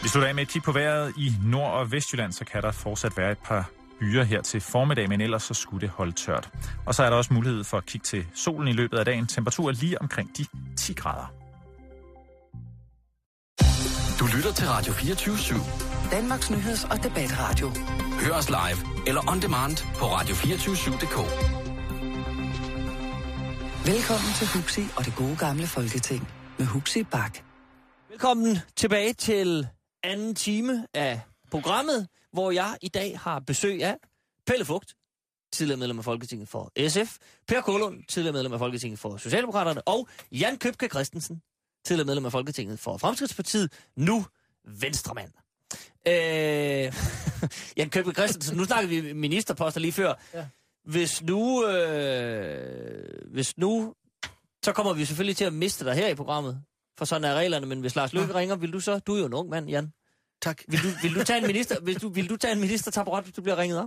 Vi slutter af med et kig på vejret. I Nord- og Vestjylland, så kan der fortsat være et par byer her til formiddag, men ellers så skulle det holde tørt. Og så er der også mulighed for at kigge til solen i løbet af dagen. Temperaturer lige omkring de 10 grader. Du lytter til Radio 24/7. Danmarks nyheds- og debatradio. Hør os live eller on demand på radio247.dk. Velkommen til Huxi og det gode gamle Folketing med Huxi Bak. Velkommen tilbage til anden time af programmet, hvor jeg i dag har besøg af Pelle Fugt, tidligere medlem af Folketinget for SF, Per Kålund, tidligere medlem af Folketinget for Socialdemokraterne, og Jan Købke Christensen, tidligere medlem af Folketinget for Fremskridtspartiet, nu Venstremand. Jan Købke Christensen, nu snakker vi ministerposter lige før. Ja. Hvis nu, så kommer vi selvfølgelig til at miste dig her i programmet, for sådan er reglerne, men hvis Lars Løkke ringer, vil du så? Du er jo en ung mand, Jan. Tak. Vil du tage en minister, vil du tage en ministertaburet, hvis du bliver ringet op?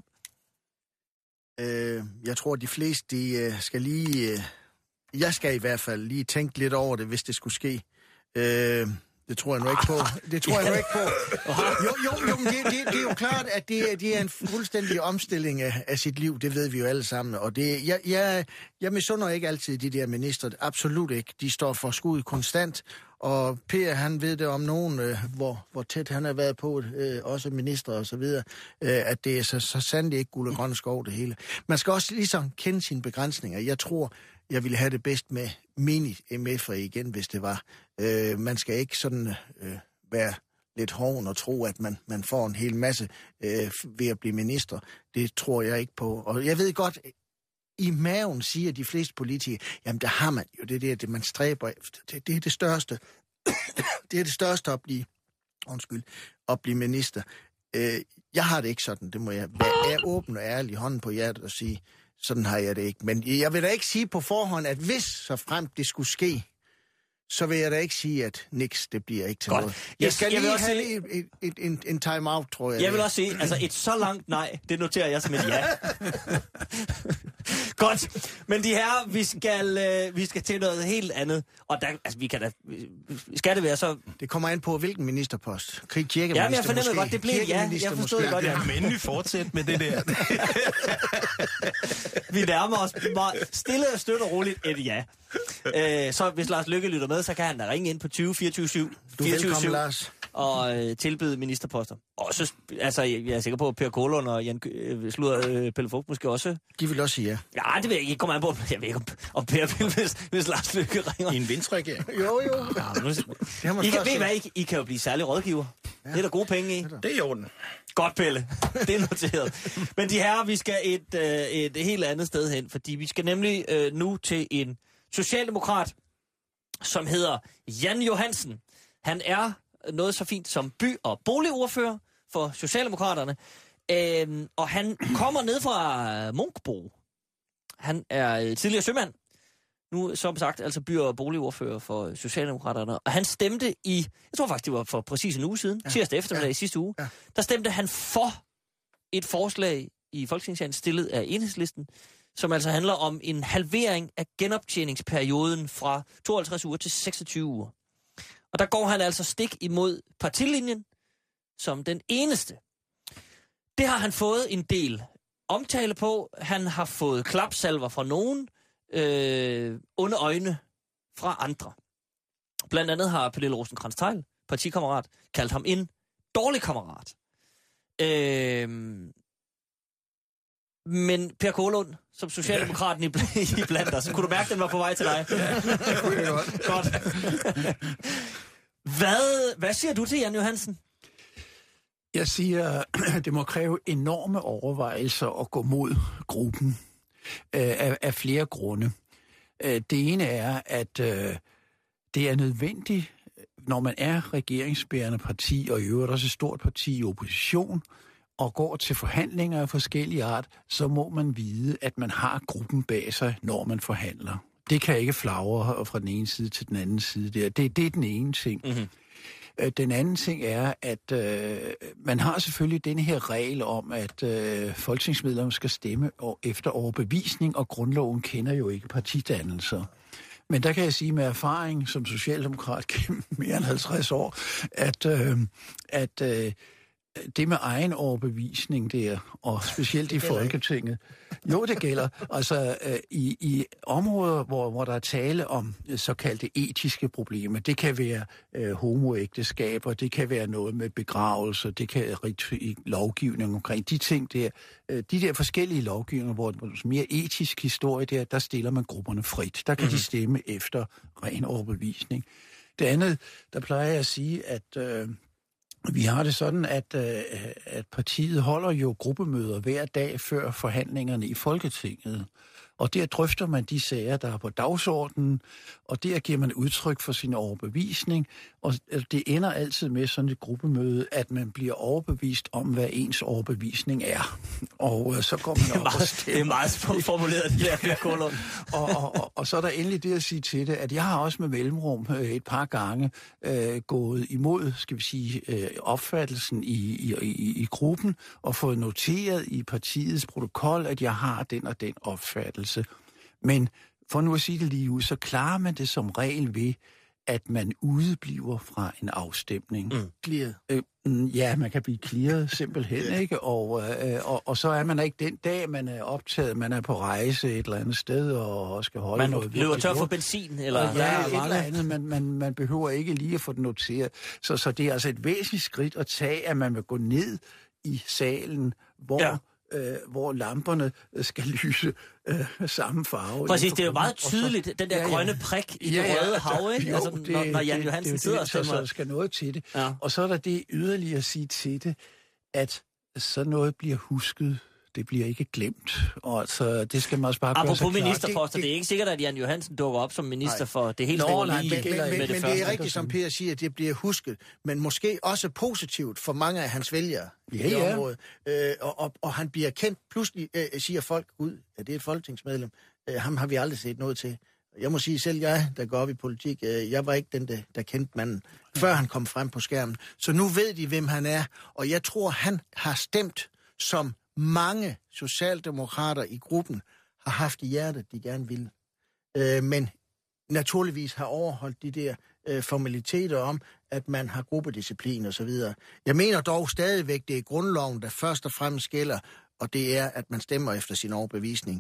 Jeg tror, de fleste, de skal lige... jeg skal i hvert fald lige tænke lidt over det, hvis det skulle ske. Det tror jeg nu ikke på. Det tror jeg nu ikke på. Jo, men det er jo klart, at det er en fuldstændig omstilling af sit liv. Det ved vi jo alle sammen. Og det, jeg misunder ikke altid de der minister. Absolut ikke. De står for skud konstant. Og Per, han ved det om nogen, hvor tæt han har været på, også minister og så videre, at det er så sandelig ikke guld og grøn skov det hele. Man skal også ligesom kende sine begrænsninger. Jeg tror, jeg ville have det bedst med mini-MF'er igen, hvis det var. Man skal ikke sådan være lidt hoven og tro, at man får en hel masse ved at blive minister. Det tror jeg ikke på. Og jeg ved godt, i maven siger de fleste politikere, jamen der har man jo det man stræber efter. Det er det største. Det er det største at blive minister. Jeg har det ikke sådan, det må jeg være åben og ærlig, hånden på hjertet og sige, sådan har jeg det ikke. Men jeg vil da ikke sige på forhånd, at hvis så frem det skulle ske, så vil jeg da ikke sige, at niks, det bliver ikke til noget. Jeg skal lige have en time-out, tror jeg. Jeg vil også sige, altså et så langt nej, det noterer jeg som et ja. Godt, men de her, vi skal til noget helt andet. Og der, altså vi kan da, skal det være så... Det kommer an på, hvilken ministerpost. Kirkeminister ja, men jeg fornemmer godt, det blev ja. Jeg forstod det godt, ja. Men vi fortsætter med det der. Vi nærmer os meget stille og støt og roligt et ja. Så hvis Lars Løkke lytter med, så kan han da ringe ind på 20 24 Du er velkommen, Lars. Og tilbyde ministerposter. Og så, altså, jeg er sikker på, at Per Kålund og Pelle Fugt måske også... De vil også sige ja. Ja, det vil jeg ikke komme an på. Jeg ved ikke, om Per vil, hvis Lars Løkke ringer. I en Venstreregering. Jo. I kan jo blive særlig rådgiver. Ja. Det er der gode penge i. Det er i orden. Godt, Pelle. Det er noteret. Men de her, vi skal et helt andet sted hen, fordi vi skal nemlig nu til en socialdemokrat, som hedder Jan Johansen. Han er noget så fint som by- og boligordfører for Socialdemokraterne, og han kommer ned fra Munkbo. Han er tidligere sømand, nu som sagt altså by- og boligordfører for Socialdemokraterne, og han stemte jeg tror faktisk det var for præcis en uge siden, tirsdag eftermiddag i sidste uge, der stemte han for et forslag i Folketingssalen stillet af Enhedslisten, som altså handler om en halvering af genoptjeningsperioden fra 52 uger til 26 uger. Og der går han altså stik imod partilinjen som den eneste. Det har han fået en del omtale på. Han har fået klapsalver fra nogen, onde øjne fra andre. Blandt andet har Pernille Rosenkrantz-Theil, partikammerat, kaldt ham en dårlig kammerat. Men Per Kålund, som socialdemokraten i blandt os, kunne du mærke, at den var på vej til dig? Ja, det kunne jeg godt. Hvad siger du til Jan Johansen? Jeg siger, at det må kræve enorme overvejelser at gå mod gruppen af flere grunde. Det ene er, at det er nødvendigt, når man er regeringsbærende parti, og i øvrigt også et stort parti i opposition, og går til forhandlinger af forskellige art, så må man vide, at man har gruppen bag sig, når man forhandler. Det kan ikke flagre fra den ene side til den anden side der. Det er den ene ting. Mm-hmm. Den anden ting er, at man har selvfølgelig denne her regel om, at folketingsmedlemmer skal stemme efter overbevisning, og grundloven kender jo ikke partidannelser. Men der kan jeg sige med erfaring som socialdemokrat gennem mere end 50 år, at det med egen overbevisning der, og specielt i Folketinget, jo, det gælder. Altså, i områder, hvor der er tale om såkaldte etiske problemer, det kan være homoægteskaber, det kan være noget med begravelser, det kan være lovgivning omkring de ting der. De der forskellige lovgivninger, hvor der er mere etisk historie der stiller man grupperne frit. Der kan de stemme efter ren overbevisning. Det andet, der plejer jeg at sige, at vi har det sådan, at partiet holder jo gruppemøder hver dag før forhandlingerne i Folketinget. Og der drøfter man de sager, der er på dagsordenen, og der giver man udtryk for sin overbevisning. Og det ender altid med sådan et gruppemøde, at man bliver overbevist om, hvad ens overbevisning er. Og så går man op og stemmer. Det er meget formuleret, det der, Per Kålund. og så er der endelig det at sige til det, at jeg har også med mellemrum et par gange gået imod, skal vi sige, opfattelsen i gruppen, og fået noteret i partiets protokol, at jeg har den og den opfattelse. Men for nu at sige det lige ud, så klarer man det som regel ved, at man udebliver fra en afstemning. Clearet. Ja, man kan blive clearet simpelthen, ikke? Og så er man ikke den dag, man er optaget, man er på rejse et eller andet sted og skal holde man noget. Man løber tør for benzin, eller? Ja, et eller andet. Man behøver ikke lige at få det noteret. Så det er altså et væsentligt skridt at tage, at man vil gå ned i salen, hvor lamperne skal lyse samme farve. Præcis, det er jo meget tydeligt, den der grønne prik i det røde hav, ikke? Jo, altså, når Jan Johansen sidder og stemmer. Så skal noget til det. Ja. Og så er der det yderligere at sige til det, at så noget bliver husket. Det bliver ikke glemt. Og så det skal man også bare gøre sig klart. Apropos ministerposter, det er ikke sikkert, at Jan Johansen dukker op som minister for det hele store lige men med det er rigtigt, som Per siger, at det bliver husket, men måske også positivt for mange af hans vælgere i det område. Og han bliver kendt. Pludselig siger folk ud, at det er et folketingsmedlem. Ham har vi aldrig set noget til. Jeg må sige, selv jeg, der går op i politik, jeg var ikke den, der kendte manden, før han kom frem på skærmen. Så nu ved de, hvem han er, og jeg tror, han har stemt, som mange socialdemokrater i gruppen har haft i hjertet, de gerne vil. Men naturligvis har overholdt de der formaliteter om, at man har gruppedisciplin og så videre. Jeg mener dog stadigvæk, det er grundloven, der først og fremmest gælder, og det er, at man stemmer efter sin overbevisning.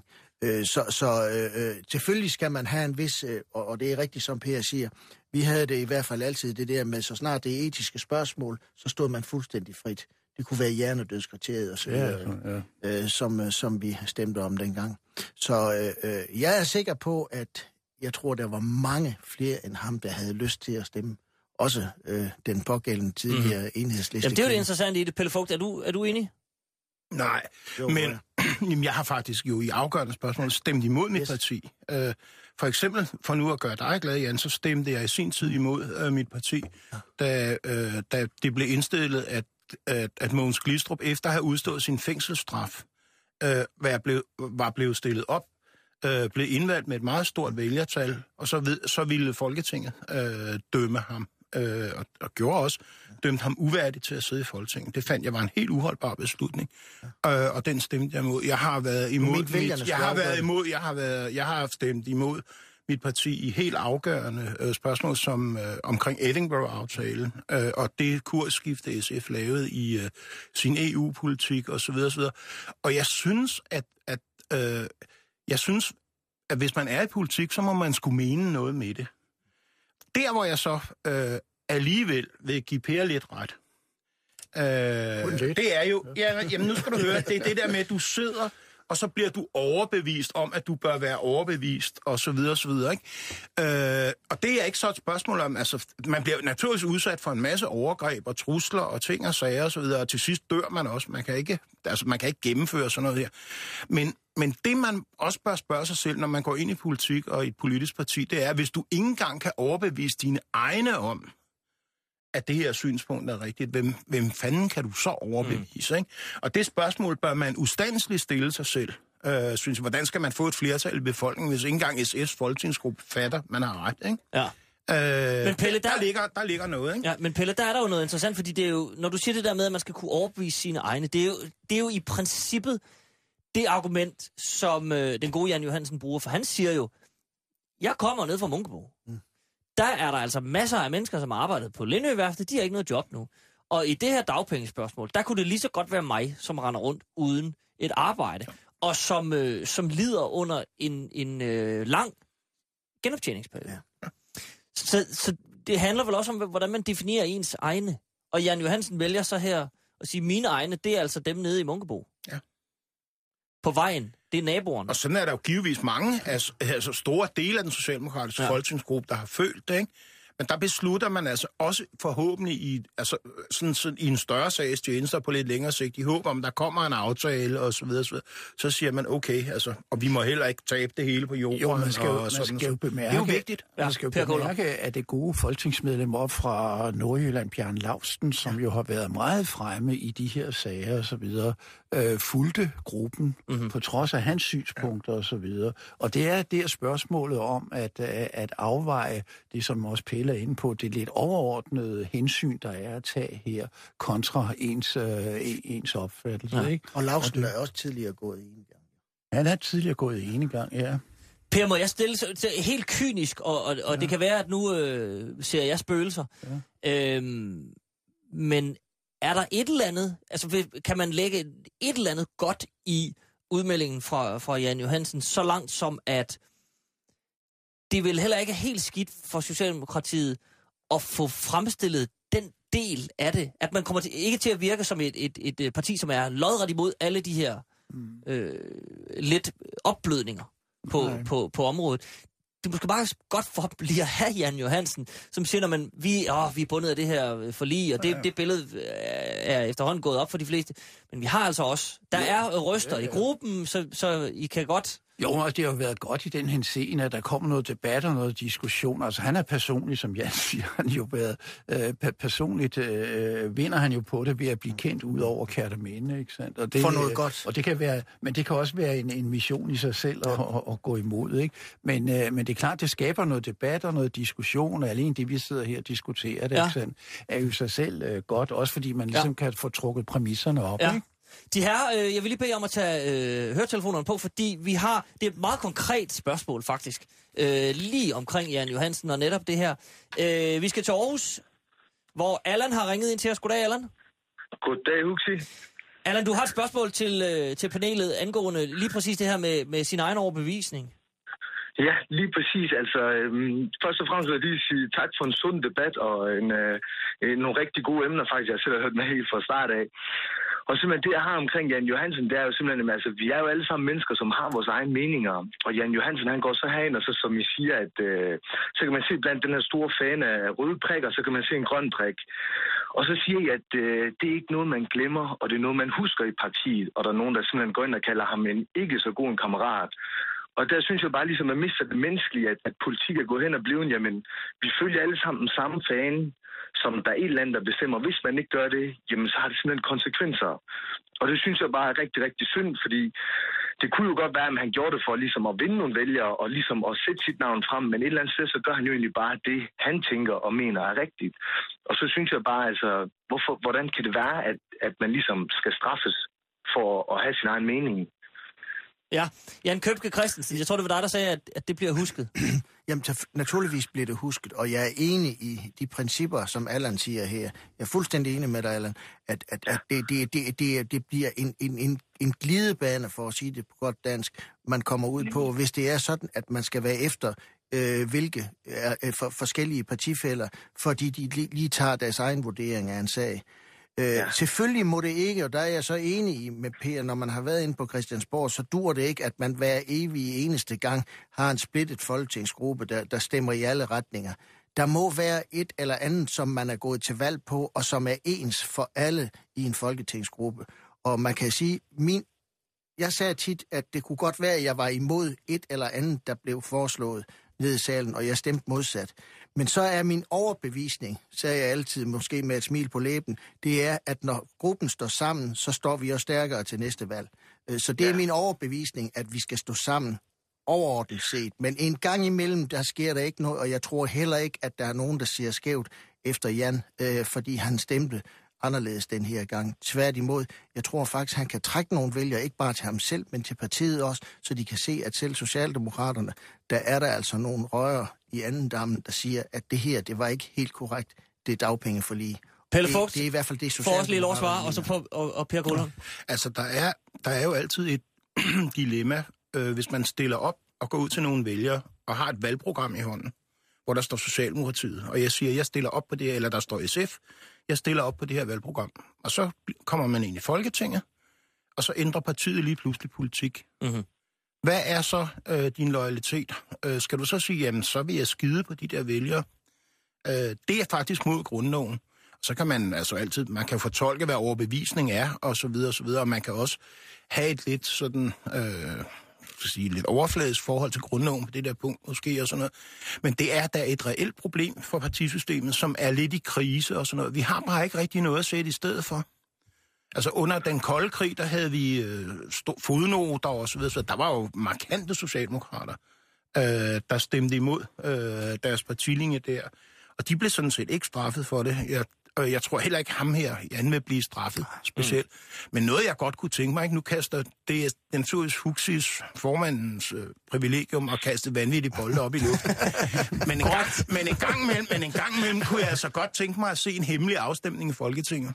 Selvfølgelig skal man have en vis, og det er rigtigt, som Per siger, vi havde det i hvert fald altid det der med, så snart det er etiske spørgsmål, så stod man fuldstændig frit. Det kunne være hjernedødskriteriet og så videre, som vi stemte om dengang. Så jeg er sikker på, at jeg tror, der var mange flere end ham, der havde lyst til at stemme. Også den pågældende tidligere enhedsliste. Jamen, det er jo det interessante i det. Pelle Vogt, er du enig? Nej, men jeg har faktisk jo i afgørende spørgsmål stemt imod mit parti. For eksempel, for nu at gøre dig glad, Jan, så stemte jeg i sin tid imod mit parti, da det blev indstillet, at Mogens Glistrup, efter at have udstået sin fængselsstraf, var blevet stillet op, blev indvalgt med et meget stort vælgertal, og så ville Folketinget dømme ham, og gjorde også, dømte ham uværdigt til at sidde i Folketinget. Det fandt jeg var en helt uholdbar beslutning, og den stemte jeg imod. Jeg har været imod, jeg har stemt imod mit parti i helt afgørende spørgsmål som omkring Edinburgh-aftalen, og det kursskifte SF lavede i sin EU-politik osv. Og jeg synes, at hvis man er i politik, så må man skulle mene noget med det. Der, hvor jeg så alligevel vil give Per lidt ret, det er jo... Jamen, nu skal du høre, det er det der med, at du sidder, og så bliver du overbevist om, at du bør være overbevist, og så videre, ikke? Og det er ikke så et spørgsmål om... Altså, man bliver naturligvis udsat for en masse overgreb og trusler og ting og sager og så videre, og til sidst dør man også. Man kan ikke gennemføre sådan noget her. Men det, man også bør spørge sig selv, når man går ind i politik og i et politisk parti, det er, hvis du ikke engang kan overbevise dine egne om, at det her synspunkt er rigtigt, hvem fanden kan du så overbevise, ikke? Og det spørgsmål bør man ustandsligt stille sig selv, synes jeg. Hvordan skal man få et flertal i befolkningen, hvis ikke engang SF's folketingsgruppe fatter, man har ret, ikke? Ja. Men Pelle, der ligger noget, ikke? Ja, men Pelle, der er der jo noget interessant, fordi det er jo, når du siger det der med, at man skal kunne overbevise sine egne, det er jo i princippet det argument, som den gode Jan Johansen bruger, for han siger jo, Jeg kommer ned fra Munkebo. Der er der altså masser af mennesker, som har arbejdet på Lindøværftet. De har ikke noget job nu. Og i det her dagpengespørgsmål, der kunne det lige så godt være mig, som render rundt uden et arbejde, og som lider under en lang genoptjeningsperiode. Ja. Så det handler vel også om, hvordan man definerer ens egne. Og Jan Johansen vælger så her at sige, mine egne, det er altså dem nede i Munkebo. Ja. På vejen. Det er naboerne. Og sådan er der jo givetvis mange, altså store dele af den socialdemokratiske folketingsgruppe, der har følt det, ikke? Men der beslutter man altså også forhåbentlig i en større sags tjenester på lidt længere sigt, i håb om, der kommer en aftale og så videre, så siger man, okay, altså, og vi må heller ikke tabe det hele på jorden. Jo, man skal jo bemærke, det er jo vigtigt. Man skal jo bemærke, at det gode folketingsmedlem op fra Nordjylland, Bjarne Laustsen, som jo har været meget fremme i de her sager og så videre, fulgte gruppen på trods af hans synspunkter og så videre. Og det er spørgsmålet om at afveje det, som også Pelle er inde på, det lidt overordnede hensyn, der er at tage her, kontra ens opfattelse. Ja. Ikke? Og Laustsen er også tidligere gået enegang. Han er tidligere gået enegang, ja. Per, må jeg stille helt kynisk, og det kan være, at nu ser jeg spøgelser. Ja. Men er der et eller andet, altså kan man lægge et eller andet godt i udmeldingen fra Jan Johansen, så langt som at det vil heller ikke helt skidt for Socialdemokratiet at få fremstillet den del af det, at man kommer ikke til at virke som et parti, som er lodret imod alle de her lidt opblødninger på området. Det er måske bare godt for lige at have Jan Johansen, som siger, at vi er bundet af det her forlig, og det billede er efterhånden gået op for de fleste. Men vi har altså også, der er røster i gruppen, så I kan godt... Jo, og det har jo været godt i den henseende, at der kommer noget debat og noget diskussion. Altså han er personligt, som Jan siger, han jo været personligt vinder han jo på det ved at blive kendt ud over Kærteminde, ikke sandt? Og det, for noget godt. Og det kan være, men det kan også være en mission i sig selv at gå imod, ikke? Men det er klart, det skaber noget debat og noget diskussion, og alene det, vi sidder her og diskuterer, det, ikke sandt, er jo sig selv godt, også fordi man ligesom kan få trukket præmisserne op, ikke? De her, jeg vil lige bede om at tage høretelefonerne på, fordi det er et meget konkret spørgsmål faktisk, lige omkring Jan Johansen og netop det her. Vi skal til Aarhus, hvor Allan har ringet ind til os. Goddag, Allan. Goddag, Huxi. Allan, du har et spørgsmål til panelet angående lige præcis det her med sin egen overbevisning. Ja, lige præcis. Altså, først og fremmest vil jeg lige sige tak for en sund debat og nogle rigtig gode emner, faktisk. Jeg selv har hørt med helt fra start af. Og simpelthen det, jeg har omkring Jan Johansen, det er jo simpelthen, altså, vi er jo alle sammen mennesker, som har vores egne meninger. Og Jan Johansen, han går så herind, og så som I siger, at så kan man se blandt den her store fan af røde prikker, så kan man se en grøn prik. Og så siger jeg, at det er ikke noget, man glemmer, og det er noget, man husker i partiet. Og der er nogen, der simpelthen går ind og kalder ham en ikke så god en kammerat. Og der synes jeg bare ligesom, at mister det menneskelige, at politik er gået hen og blevet, jamen, vi følger alle sammen den samme fan, som der er et eller andet, der bestemmer. Hvis man ikke gør det, jamen, så har det simpelthen konsekvenser. Og det synes jeg bare er rigtig, rigtig synd, fordi det kunne jo godt være, at han gjorde det for ligesom at vinde nogle vælgere, og ligesom at sætte sit navn frem, men et eller andet sted, så gør han jo egentlig bare det, han tænker og mener er rigtigt. Og så synes jeg bare, altså, hvordan kan det være, at man ligesom skal straffes for at have sin egen mening? Ja, Jan Købke Christensen, jeg tror, det var dig, der sagde, at det bliver husket. Jamen, naturligvis bliver det husket, og jeg er enig i de principper, som Allan siger her. Jeg er fuldstændig enig med dig, Allan, at det bliver en glidebane, for at sige det på godt dansk, man kommer ud på, hvis det er sådan, at man skal være efter hvilke forskellige partifæller, fordi de lige tager deres egen vurdering af en sag. Selvfølgelig må det ikke, og der er jeg så enig med Per, når man har været inde på Christiansborg, så dur det ikke, at man hver evig eneste gang har en splittet folketingsgruppe, der stemmer i alle retninger. Der må være et eller andet, som man er gået til valg på, og som er ens for alle i en folketingsgruppe. Og man kan sige, jeg sagde tit, at det kunne godt være, at jeg var imod et eller andet, der blev foreslået ned i salen, og jeg stemte modsat. Men så er min overbevisning, sagde jeg altid, måske med et smil på læben, det er, at når gruppen står sammen, så står vi også stærkere til næste valg. Så det er min overbevisning, at vi skal stå sammen overordnet set. Men en gang imellem, der sker der ikke noget, og jeg tror heller ikke, at der er nogen, der siger skævt efter Jan, fordi han stemte anderledes den her gang. Tværtimod, jeg tror faktisk, han kan trække nogle vælgere, ikke bare til ham selv, men til partiet også, så de kan se, at selv Socialdemokraterne, der er der altså nogle rører i anden dammen, der siger, at det her, det var ikke helt korrekt, det er dagpengeforlig. Pelle Fugt, det er i hvert fald det, Socialdemokraterne... For os lige lov at svare, og så og Per Kålund. Altså, der er jo altid et dilemma, hvis man stiller op og går ud til nogle vælgere og har et valgprogram i hånden, hvor der står Socialdemokratiet, og jeg siger, jeg stiller op på det her, eller der står SF, jeg stiller op på det her valgprogram. Og så kommer man ind i Folketinget, og så ændrer partiet lige pludselig politik. Mm-hmm. Hvad er så din loyalitet? Skal du så sige, jamen så vil jeg skide på de der vælgere? Det er faktisk mod grundloven. Så kan man altså altid, man kan fortolke, hvad overbevisning er, og så videre, og så videre, og man kan også have et lidt sådan... lidt overfladisk forhold til grundloven på det der punkt, måske, og sådan noget. Men det er da et reelt problem for partisystemet, som er lidt i krise og sådan noget. Vi har bare ikke rigtig noget at sætte i stedet for. Altså under den kolde krig, der havde vi fodnoter og så videre, så der var jo markante socialdemokrater, der stemte imod deres partilinje der. Og de blev sådan set ikke straffet for det. Jeg tror heller ikke ham her, Jan, vil blive straffet specielt. Men noget, jeg godt kunne tænke mig, ikke? Nu kaster det den naturligvis Huxis formandens privilegium at kaste vanvittige bolde op i luften. men en gang imellem kunne jeg altså godt tænke mig at se en hemmelig afstemning i Folketinget.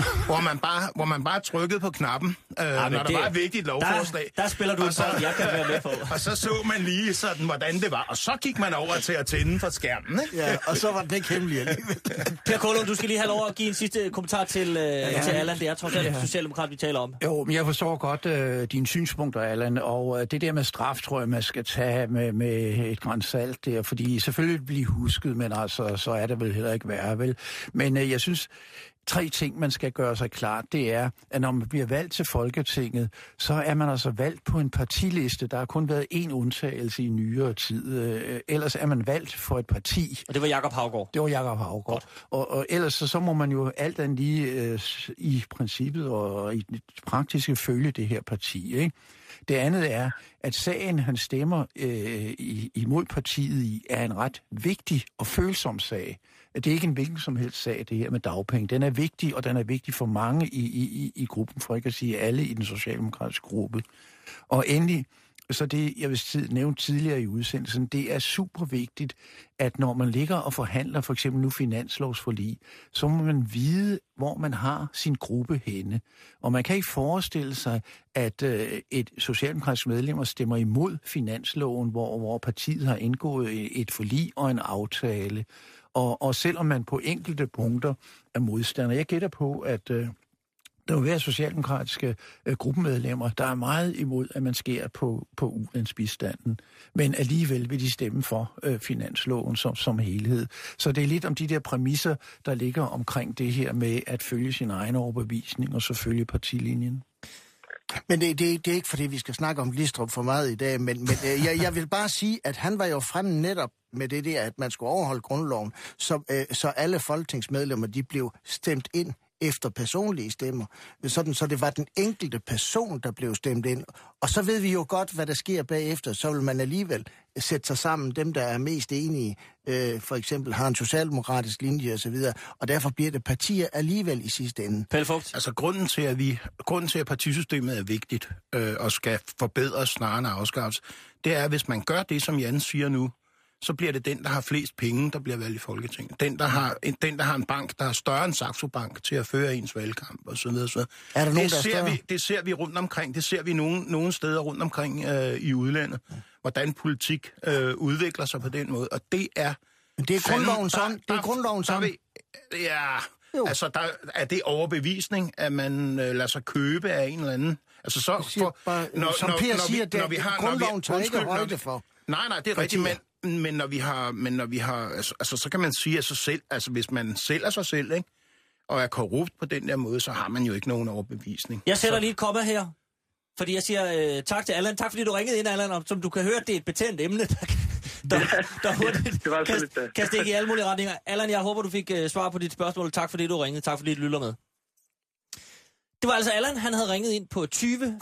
Hvor man bare trykkede på knappen, når der var et vigtigt lovforslag. Der spiller du så, jeg kan være med på. Og så man lige sådan, hvordan det var. Og så gik man over til at tænde for skærmen, ikke? Ja, og så var den ikke hemmelig alligevel. Per Kålund, du skal lige have lov at give en sidste kommentar til Allan. Det er trods alt Socialdemokrat, vi taler om. Jo, men jeg forstår godt dine synspunkter, Allan. Og det der med straf, tror jeg, man skal tage med et gran salt der. Fordi selvfølgelig bliver husket, men altså, så er det vel heller ikke værre, vel? Men jeg synes... 3 ting, man skal gøre sig klart, det er, at når man bliver valgt til Folketinget, så er man altså valgt på en partiliste. Der har kun været én undtagelse i nyere tid. Ellers er man valgt for et parti. Og det var Jakob Haugaard? Det var Jakob Haugaard. Og ellers så må man jo alt andet lige i princippet og i det praktiske følge det her parti, ikke? Det andet er, at sagen, han stemmer imod partiet i, er en ret vigtig og følsom sag. Det er ikke en hvilken som helst sag, det her med dagpenge. Den er vigtig, og den er vigtig for mange i gruppen, for ikke at sige alle i den socialdemokratiske gruppe. Og endelig, så det, jeg vil nævne tidligere i udsendelsen, det er super vigtigt, at når man ligger og forhandler for eksempel nu finanslovsforlig, så må man vide, hvor man har sin gruppe henne. Og man kan ikke forestille sig, at et socialdemokratisk medlemmer stemmer imod finansloven, hvor partiet har indgået et forlig og en aftale. Og selvom man på enkelte punkter er modstander. Jeg gætter på, at der vil være socialdemokratiske gruppemedlemmer, der er meget imod, at man skærer på ulandsbistanden. Men alligevel vil de stemme for finansloven som helhed. Så det er lidt om de der præmisser, der ligger omkring det her med at følge sin egen overbevisning og så følge partilinjen. Men det er ikke, fordi vi skal snakke om Glistrup for meget i dag, men jeg vil bare sige, at han var jo frem netop med det der, at man skulle overholde grundloven, så alle folketingsmedlemmer, de blev stemt ind efter personlige stemmer, sådan så det var den enkelte person, der blev stemt ind. Og så ved vi jo godt, hvad der sker bagefter. Så vil man alligevel sætte sig sammen, dem der er mest enige, for eksempel har en socialdemokratisk linje og så videre, og derfor bliver det partier alligevel i sidste ende. Pelle Fugt. Altså grunden til, at partisystemet er vigtigt og skal forbedres snarere end afskaffes, det er, hvis man gør det, som Jan siger nu, så bliver det den, der har flest penge, der bliver valgt i Folketinget. Den, der har en bank, der er større end Saxo Bank til at føre ens valgkamp og så videre. Er der nogen, det ser vi rundt omkring. Det ser vi nogle steder rundt omkring i udlandet, hvordan politik udvikler sig på den måde. Og det er... Men det er grundloven sådan. Det er grundloven sådan. Ja, altså der er det overbevisning, at man lader sig købe af en eller anden. Altså så som Per siger, det er grundloven tager ikke højde for. Nej, det er rigtigt, men når vi har altså så kan man sige af sig selv, altså hvis man sælger sig selv, ikke, og er korrupt på den der måde, så har man jo ikke nogen overbevisning. Jeg sætter lige et komma her, fordi jeg siger tak til Allan. Tak fordi du ringede ind, Allan, og som du kan høre, det er et betændt emne, der hurtigt kan stikke i alle mulige retninger. Allan, jeg håber, du fik svar på dit spørgsmål. Tak fordi du ringede. Tak fordi du lytter med. Det var altså Allan, han havde ringet ind på 20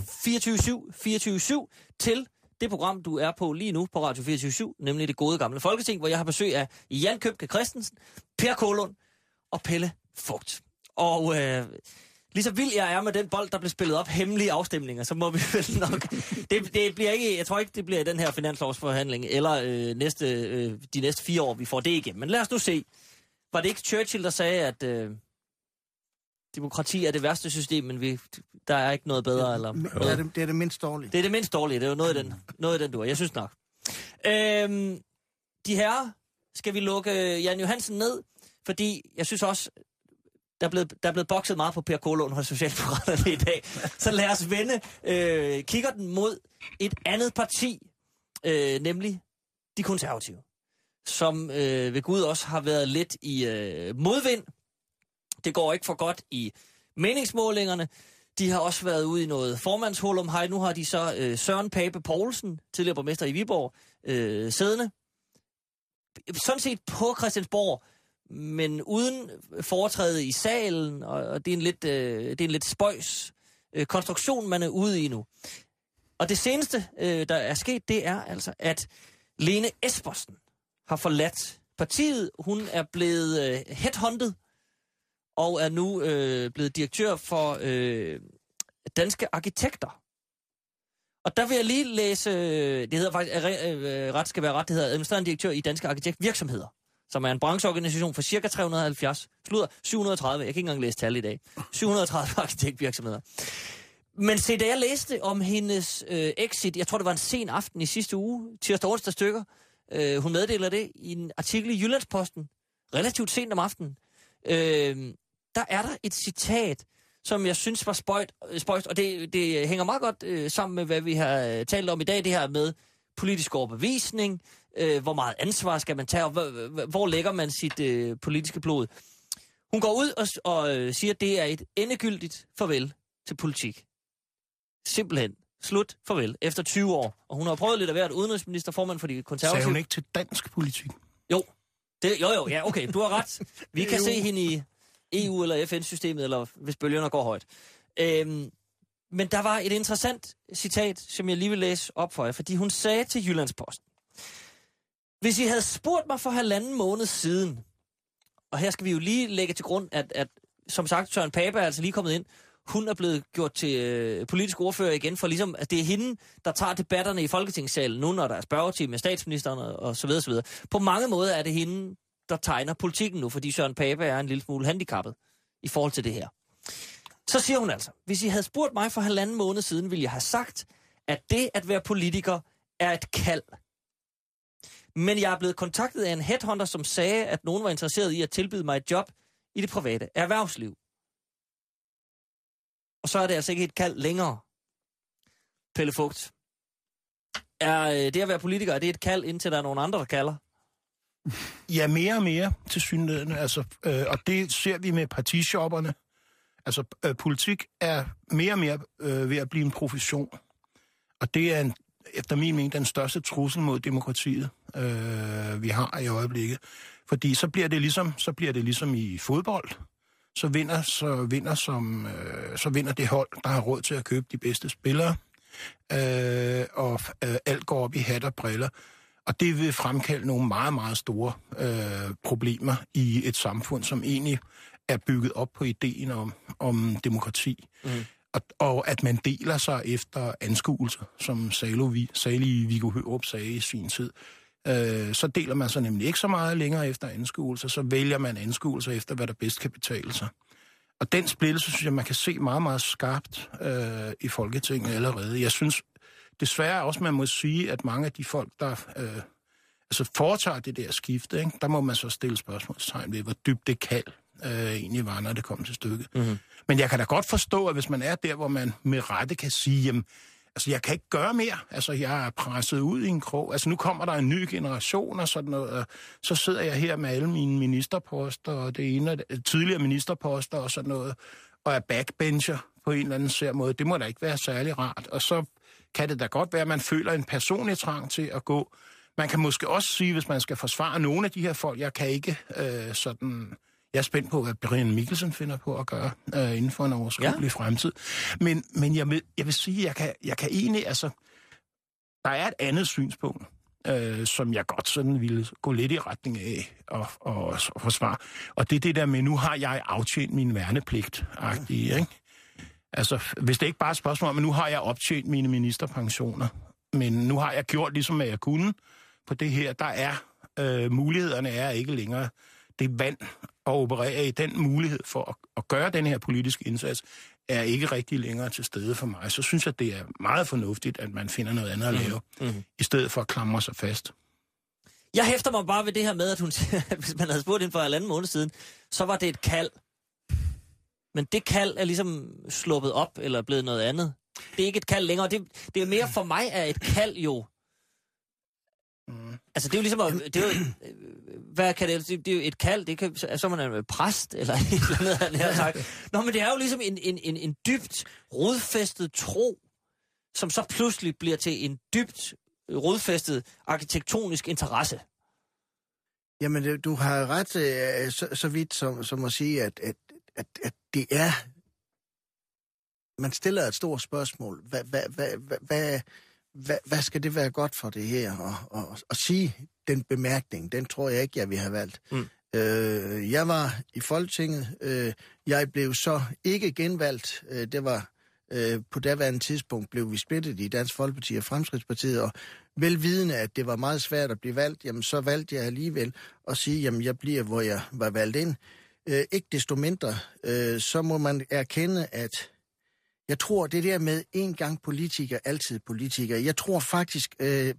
24 til det program, du er på lige nu på Radio 24/7, nemlig Det Gode Gamle Folketing, hvor jeg har besøg af Jan Købke Christensen, Per Kålund og Pelle Fugt. Og lige så vild jeg er med den bold, der blev spillet op hemmelige afstemninger, så må vi vel nok... Det bliver ikke, jeg tror ikke, det bliver i den her finanslovsforhandling, eller de næste 4 år, vi får det igennem. Men lad os nu se. Var det ikke Churchill, der sagde, at demokrati er det værste system, men der er ikke noget bedre? Eller det er det mindst dårlige. Det er det mindst dårlige. Det er jo noget i den du. Jeg synes nok. De her skal vi lukke Jan Johansen ned, fordi jeg synes også, der er blevet bokset meget på Per Kålund hos Socialdemokraterne i dag. Så lad os vende kikkerten mod et andet parti, nemlig de konservative, som ved Gud også har været lidt i modvind. Det går ikke for godt i meningsmålingerne. De har også været ude i noget formandshulum. Nu har de så Søren Pape Poulsen, tidligere borgmester i Viborg, siddende. Sådan set på Christiansborg, men uden foretræde i salen, og det er en lidt spøjs konstruktion, man er ude i nu. Og det seneste, der er sket, det er altså, at Lene Espersen har forladt partiet. Hun er blevet headhunted, og er nu blevet direktør for Danske Arkitekter. Og der vil jeg lige læse, det hedder faktisk, ret skal være ret, det hedder administrerende direktør i Danske Arkitektvirksomheder, som er en brancheorganisation for cirka 730, jeg kan ikke engang læse tal i dag, 730 arkitektvirksomheder. Men se, da jeg læste om hendes exit, jeg tror det var en sen aften i sidste uge, tirsdag onsdag stykker, hun meddeler det i en artikel i Jyllandsposten, relativt sent om aftenen, der er der et citat, som jeg synes var spøjst, og det hænger meget godt sammen med, hvad vi har talt om i dag, det her med politisk overbevisning, hvor meget ansvar skal man tage, og hvor lægger man sit politiske blod. Hun går ud og siger, at det er et endegyldigt farvel til politik. Simpelthen. Slut farvel. Efter 20 år. Og hun har prøvet lidt at være et udenrigsminister, formand for de konservative. Sagde hun ikke til dansk politik? Jo. Ja, okay, du har ret. Vi kan se hende i EU eller FN-systemet, eller hvis bølgerne går højt. Men der var et interessant citat, som jeg lige vil læse op for jer, fordi hun sagde til Jyllandsposten: hvis I havde spurgt mig for 1,5 måned siden, og her skal vi jo lige lægge til grund, at som sagt, Søren Pape er altså lige kommet ind, hun er blevet gjort til politisk ordfører igen, for ligesom, at det er hende, der tager debatterne i Folketingssalen nu, når der er spørgetime med statsministeren og så videre, så videre. På mange måder er det hende, der tegner politikken nu, fordi Søren Pape er en lille smule handicappet i forhold til det her. Så siger hun altså, hvis I havde spurgt mig for 1,5 måned siden, ville jeg have sagt, at det at være politiker er et kald. Men jeg er blevet kontaktet af en headhunter, som sagde, at nogen var interesseret i at tilbyde mig et job i det private erhvervsliv. Og så er det altså ikke et kald længere. Pelle Vogt. Er det at være politiker, er det et kald, indtil der er nogen andre, der kalder? Ja, mere og mere til synligheden. Altså, og det ser vi med partishopperne. Altså, politik er mere og mere ved at blive en profession. Og det er efter min mening den største trussel mod demokratiet, vi har i øjeblikket. Fordi så bliver det ligesom i fodbold. Så vinder det hold, der har råd til at købe de bedste spillere. Og alt går op i hat og briller. Og det vil fremkalde nogle meget, meget store problemer i et samfund, som egentlig er bygget op på ideen om demokrati. Mm. Og at man deler sig efter anskuelser, som salige Viggo Hørup sagde i sin tid. Så deler man sig nemlig ikke så meget længere efter anskuelser, så vælger man anskuelser efter, hvad der bedst kan betale sig. Og den splittelse, synes jeg, man kan se meget, meget skarpt i Folketinget allerede. Jeg synes desværre også, man må sige, at mange af de folk, der foretager det der skifte, ikke, der må man så stille spørgsmålstegn ved, hvor dybt det kald egentlig var, når det kom til stykket. Mm-hmm. Men jeg kan da godt forstå, at hvis man er der, hvor man med rette kan sige, jamen, altså, jeg kan ikke gøre mere. Altså, jeg er presset ud i en krog. Altså, nu kommer der en ny generation og sådan noget. Og så sidder jeg her med alle mine ministerposter, og det ene tidligere ministerposter og sådan noget, og er backbencher på en eller anden sær måde. Det må da ikke være særlig rart. Og så kan det da godt være, at man føler en personlig trang til at gå. Man kan måske også sige, hvis man skal forsvare nogle af de her folk, jeg kan ikke sådan... Jeg er spændt på, hvad Brian Mikkelsen finder på at gøre inden for en overskuelig fremtid. Men jeg vil sige, jeg kan egentlig, altså, der er et andet synspunkt som jeg godt sådan ville gå lidt i retning af og forsvare. Og det er det der med, nu har jeg aftjent min værnepligt-agtige, ikke? Altså, hvis det ikke bare er et spørgsmål om, men nu har jeg optjent mine ministerpensioner, men nu har jeg gjort ligesom, hvad jeg kunne på det her, der er, mulighederne er ikke længere det vand at operere i. Den mulighed for at gøre den her politiske indsats er ikke rigtig længere til stede for mig. Så synes jeg, det er meget fornuftigt, at man finder noget andet at lave, i stedet for at klamre sig fast. Jeg hæfter mig bare ved det her med, at hun siger, at hvis man havde spurgt hende for 1,5 måned siden, så var det et kald. Men det kald er ligesom sluppet op, eller blevet noget andet. Det er ikke et kald længere. Det er mere for mig er et kald jo. Altså det er jo ligesom, det er jo, hvad kan det er jo et kald, det kan, så man er en præst, eller et eller andet, han har sagt. Nå, men det er jo ligesom en dybt rodfæstet tro, som så pludselig bliver til en dybt rodfæstet arkitektonisk interesse. Jamen, du har ret så vidt som at sige, at det er... Man stiller et stort spørgsmål. Hvad skal det være godt for det her? Og sige den bemærkning, den tror jeg ikke, jeg vil have valgt. Jeg var i Folketinget. Jeg blev så ikke genvalgt. Det var på daværende tidspunkt blev vi splittet i Dansk Folkeparti og Fremskridtspartiet, og velvidende, at det var meget svært at blive valgt, jamen så valgte jeg alligevel at sige, jamen jeg bliver, hvor jeg var valgt ind. Ikke desto mindre, så må man erkende, at jeg tror, det der med en gang politiker, altid politiker, jeg tror faktisk, at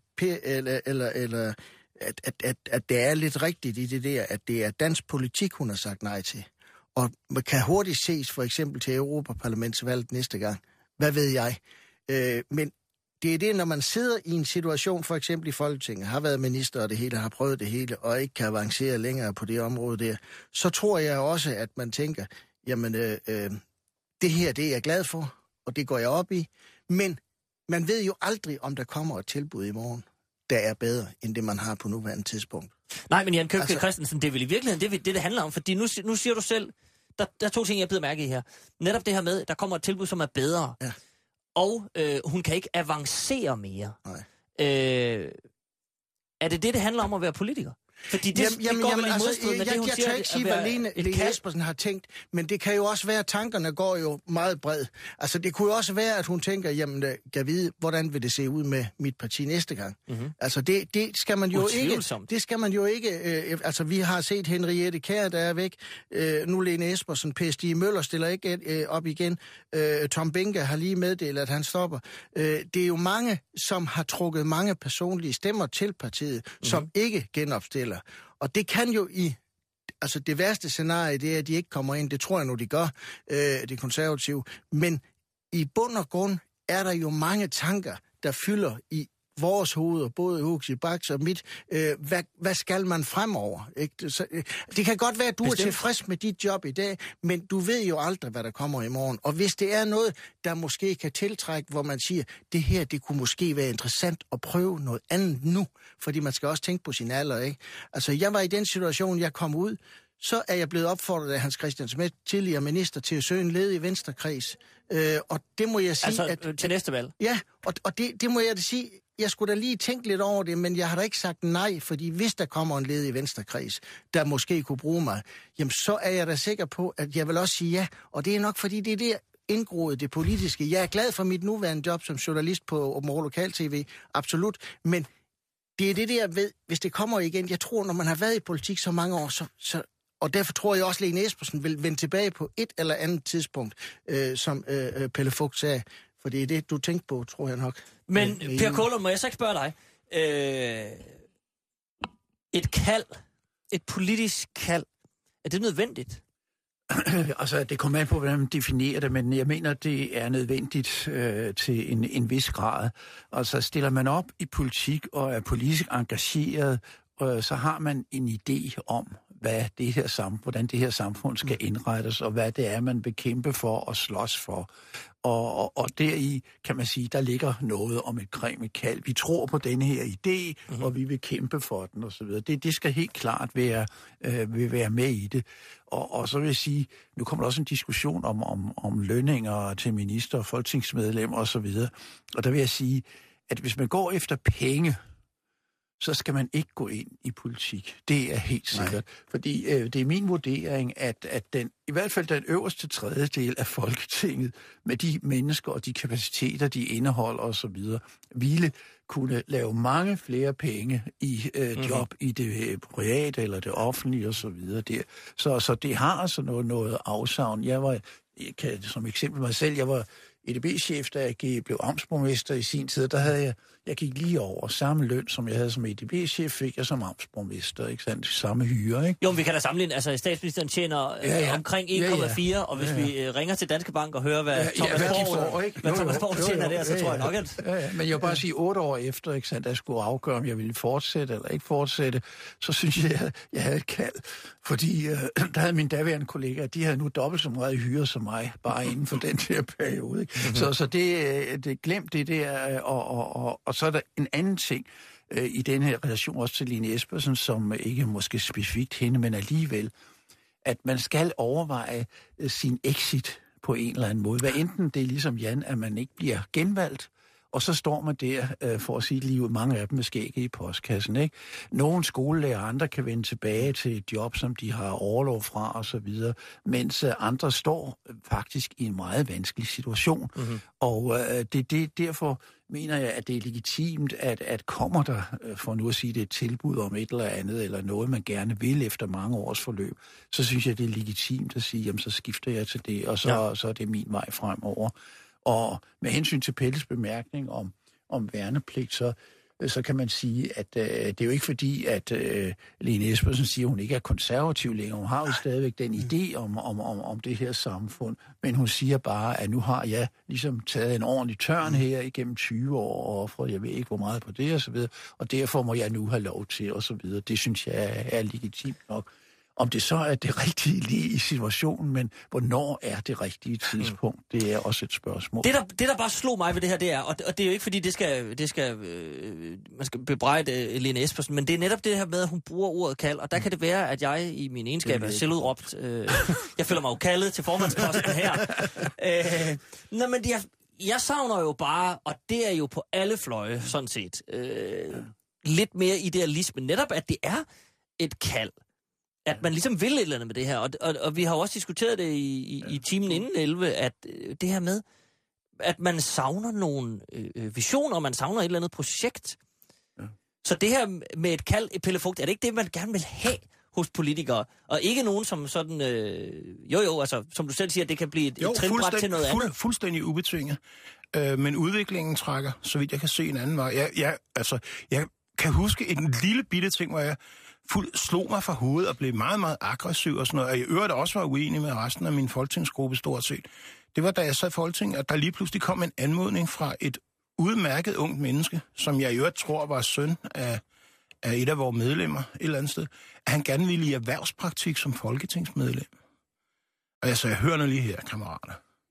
det er lidt rigtigt i det der, at det er dansk politik, hun har sagt nej til. Og man kan hurtigt ses for eksempel til Europaparlamentsvalget næste gang. Hvad ved jeg? Men det er det, når man sidder i en situation, for eksempel i Folketinget, har været minister og det hele, har prøvet det hele, og ikke kan avancere længere på det område der, så tror jeg også, at man tænker, jamen, det her, det er jeg glad for, og det går jeg op i. Men man ved jo aldrig, om der kommer et tilbud i morgen, der er bedre, end det man har på nuværende tidspunkt. Nej, men Jan Købke Christensen, det er vel i virkeligheden det handler om, fordi nu siger du selv, der er 2 ting, jeg bider mærke i her. Netop det her med, der kommer et tilbud, som er bedre, og hun kan ikke avancere mere. Nej. Er det handler om at være politiker? Fordi det går vel i modstrid med det, hun siger, jeg tør ikke sige, hvad Lene Espersen har tænkt, men det kan jo også være, at tankerne går jo meget bredt. Altså, det kunne jo også være, at hun tænker, jamen, kan vide, hvordan vil det se ud med mit parti næste gang? Altså, det skal man jo ikke... Det skal man jo ikke... altså, vi har set Henriette Kjær, der er væk. Nu Lene Espersen, Per Stig Møller stiller ikke op igen. Tom Behnke har lige meddelt, at han stopper. Det er jo mange, som har trukket mange personlige stemmer til partiet, som ikke genopstiller. Og det kan jo altså det værste scenarie, det er, at de ikke kommer ind. Det tror jeg nu, de gør, de konservative. Men i bund og grund er der jo tanker, der fylder i vores hoveder, både Huxi Baks og mit. Hvad skal man fremover? Ikke? Så, det kan godt være, at du er tilfreds med dit job i dag, men du ved jo aldrig, hvad der kommer i morgen. Og hvis det er noget, der måske kan tiltrække, hvor man siger, det her, det kunne måske være interessant at prøve noget andet nu, fordi man skal også tænke på sin alder, ikke? Altså, jeg var i den situation, jeg kom ud, så er jeg blevet opfordret af Hans Christian Schmidt, tidligere minister, til at søge en ledig venstrekreds. Og det må jeg sige... Altså til næste valg? Ja, og det må jeg da sige... Jeg skulle da lige tænke lidt over det, men jeg har da ikke sagt nej, fordi hvis der kommer en ledig venstrekreds, der måske kunne bruge mig, jamen så er jeg da sikker på, at jeg vil også sige ja. Og det er nok, fordi det er der indgroet det politiske. Jeg er glad for mit nuværende job som journalist på Aabenraa Lokal TV, absolut. Men det er det der ved, hvis det kommer igen. Jeg tror, når man har været i politik så mange år, så og derfor tror jeg også, at Lene Espersen vil vende tilbage på et eller andet tidspunkt, som Pelle Fugt sagde. For det er det, du tænkte på, tror jeg nok. Men Per Kålund, må jeg så ikke spørge dig? Et kald, et politisk kald, er det nødvendigt? Altså, det kommer an på, hvordan man definerer det, men jeg mener, det er nødvendigt til en vis grad. Altså, stiller man op i politik og er politisk engageret, så har man en idé om, hvordan det her samfund skal indrettes, og hvad det er, man vil kæmpe for og slås for. Og deri, kan man sige, der ligger noget om et kald. Vi tror på denne her idé, og vi vil kæmpe for den, osv. Det skal helt klart være med i det. Og så vil jeg sige, nu kommer der også en diskussion om lønninger til minister og folketingsmedlemmer osv. Og der vil jeg sige, at hvis man går efter penge, så skal man ikke gå ind i politik. Det er helt sikkert. Nej. Fordi det er min vurdering, at i hvert fald den øverste tredjedel af Folketinget, med de mennesker og de kapaciteter, de indeholder osv., ville kunne lave mange flere penge i job i det private eller det offentlige osv. Så det har altså noget afsavn. Jeg kan som eksempel mig selv, jeg var EDB-chef, da jeg blev amtsborgmester i sin tid, der havde jeg gik lige over samme løn, som jeg havde som EDB-chef, fik jeg som amtsborgmester, ikke sandt? Samme hyre, ikke? Jo, vi kan da sammenligne, altså statsministeren tjener omkring 1,4, og hvis vi ringer til Danske Bank og hører, hvad Thomas Borg tjener der, så tror jeg nok, at... Ja. Men jeg vil bare sige, 8 år efter, ikke sandt, da jeg skulle afgøre, om jeg ville fortsætte eller ikke fortsætte, så synes jeg havde et kald, fordi der havde mine daværende kollegaer, de havde nu dobbelt så meget hyre som mig, bare inden for den der periode, ikke? Så det glemt det der, og så er der en anden ting i den her relation også til Lene Espersen, som ikke måske specifikt hende, men alligevel, at man skal overveje sin exit på en eller anden måde. Hvad enten det er ligesom Jan, at man ikke bliver genvalgt, og så står man der for at sige livet, mange af dem med skægget i postkassen, ikke? Nogle skolelærer, andre kan vende tilbage til et job, som de har overlov fra og så videre, mens andre står faktisk i en meget vanskelig situation. Mm-hmm. Og derfor mener jeg, at det er legitimt, at kommer der, for nu at sige det, et tilbud om et eller andet, eller noget, man gerne vil efter mange års forløb, så synes jeg, det er legitimt at sige, jamen så skifter jeg til det, og så er det min vej fremover. Og med hensyn til Pelles bemærkning om værnepligt, så kan man sige, at det er jo ikke fordi, at Lene Espersen siger, at hun ikke er konservativ længere. Hun har jo stadigvæk den idé om det her samfund, men hun siger bare, at nu har jeg ligesom taget en ordentlig tørn her igennem 20 år, og offret, jeg ved ikke hvor meget på det og så videre, og derfor må jeg nu have lov til og så videre. Det synes jeg er legitimt nok. Om det så er det rigtige lige i situationen, men hvornår er det rigtige tidspunkt, det er også et spørgsmål. Det der bare slog mig ved det her, det er, og det er jo ikke fordi, man skal bebrejde Lene Espersen, men det er netop det her med, at hun bruger ordet kald, og der kan det være, at jeg i min egenskab er selvudråbt, jeg føler mig jo kaldet til formandsposten her. Men jeg savner jo bare, og det er jo på alle fløje, sådan set, lidt mere idealisme, netop at det er et kald. At man ligesom vil et eller andet med det her. Og vi har jo også diskuteret det i timen inden 11, at det her med, at man savner nogle visioner, og man savner et eller andet projekt. Ja. Så det her med et kald, Pelle Fugt, er det ikke det, man gerne vil have hos politikere? Og ikke nogen som sådan, altså som du selv siger, det kan blive et trinbræt til noget andet. Fuldstændig ubetinget. Men udviklingen trækker, så vidt jeg kan se, en anden vej. Jeg kan huske en lille bitte ting, hvor jeg slog mig fra hovedet og blev meget, meget aggressiv og sådan noget, og i øvrigt også var uenig med resten af min folketingsgruppe stort set. Det var, da jeg sad i Folketinget, at der lige pludselig kom en anmodning fra et udmærket ungt menneske, som jeg i øvrigt tror var søn af et af vores medlemmer et eller andet sted, at han gerne ville i erhvervspraktik som folketingsmedlem. Og jeg sagde, hør nu lige her, kammerater.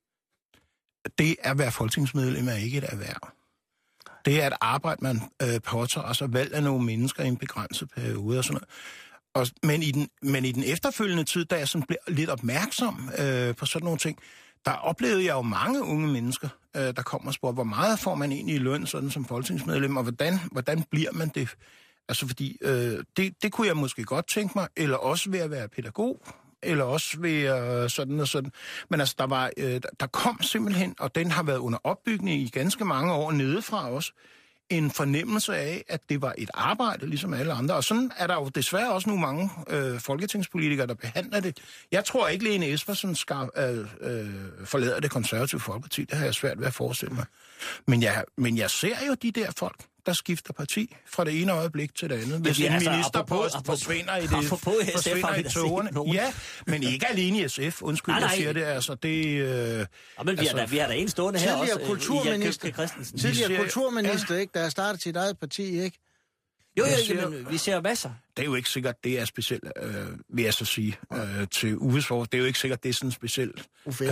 Det at være folketingsmedlem er ikke et erhverv. Det er et arbejde, man påtager sig valg af nogle mennesker i en begrænset periode og sådan noget. Men i den efterfølgende tid, da jeg sådan blev lidt opmærksom på sådan nogle ting, der oplevede jeg jo mange unge mennesker, der kom og spurgte, hvor meget får man egentlig i løn sådan som folketingsmedlem, og hvordan bliver man det? Altså fordi, det kunne jeg måske godt tænke mig, eller også ved at være pædagog, eller også ved sådan og sådan. Men altså, der kom simpelthen, og den har været under opbygning i ganske mange år nedefra også, en fornemmelse af, at det var et arbejde, ligesom alle andre. Og sådan er der jo desværre også nu mange folketingspolitikere, der behandler det. Jeg tror ikke, Lene Espersen skal forlade det konservative Folkeparti. Det har jeg svært ved at forestille mig. Men jeg ser jo de der folk, der skifter parti fra det ene øjeblik til det andet. Hvis en ministerpost forsvinder i togerne. Ja, men ikke alene i SF. Undskyld, jeg siger det. Altså, det... men vi har da en stående her også. Tidligere kulturminister, ikke? Der har startet sit eget parti, ikke? Jo, men vi ser masser. Det er jo ikke sikkert, det er specielt, vil jeg så sige, til Uves for. Det er jo ikke sikkert, det er sådan specielt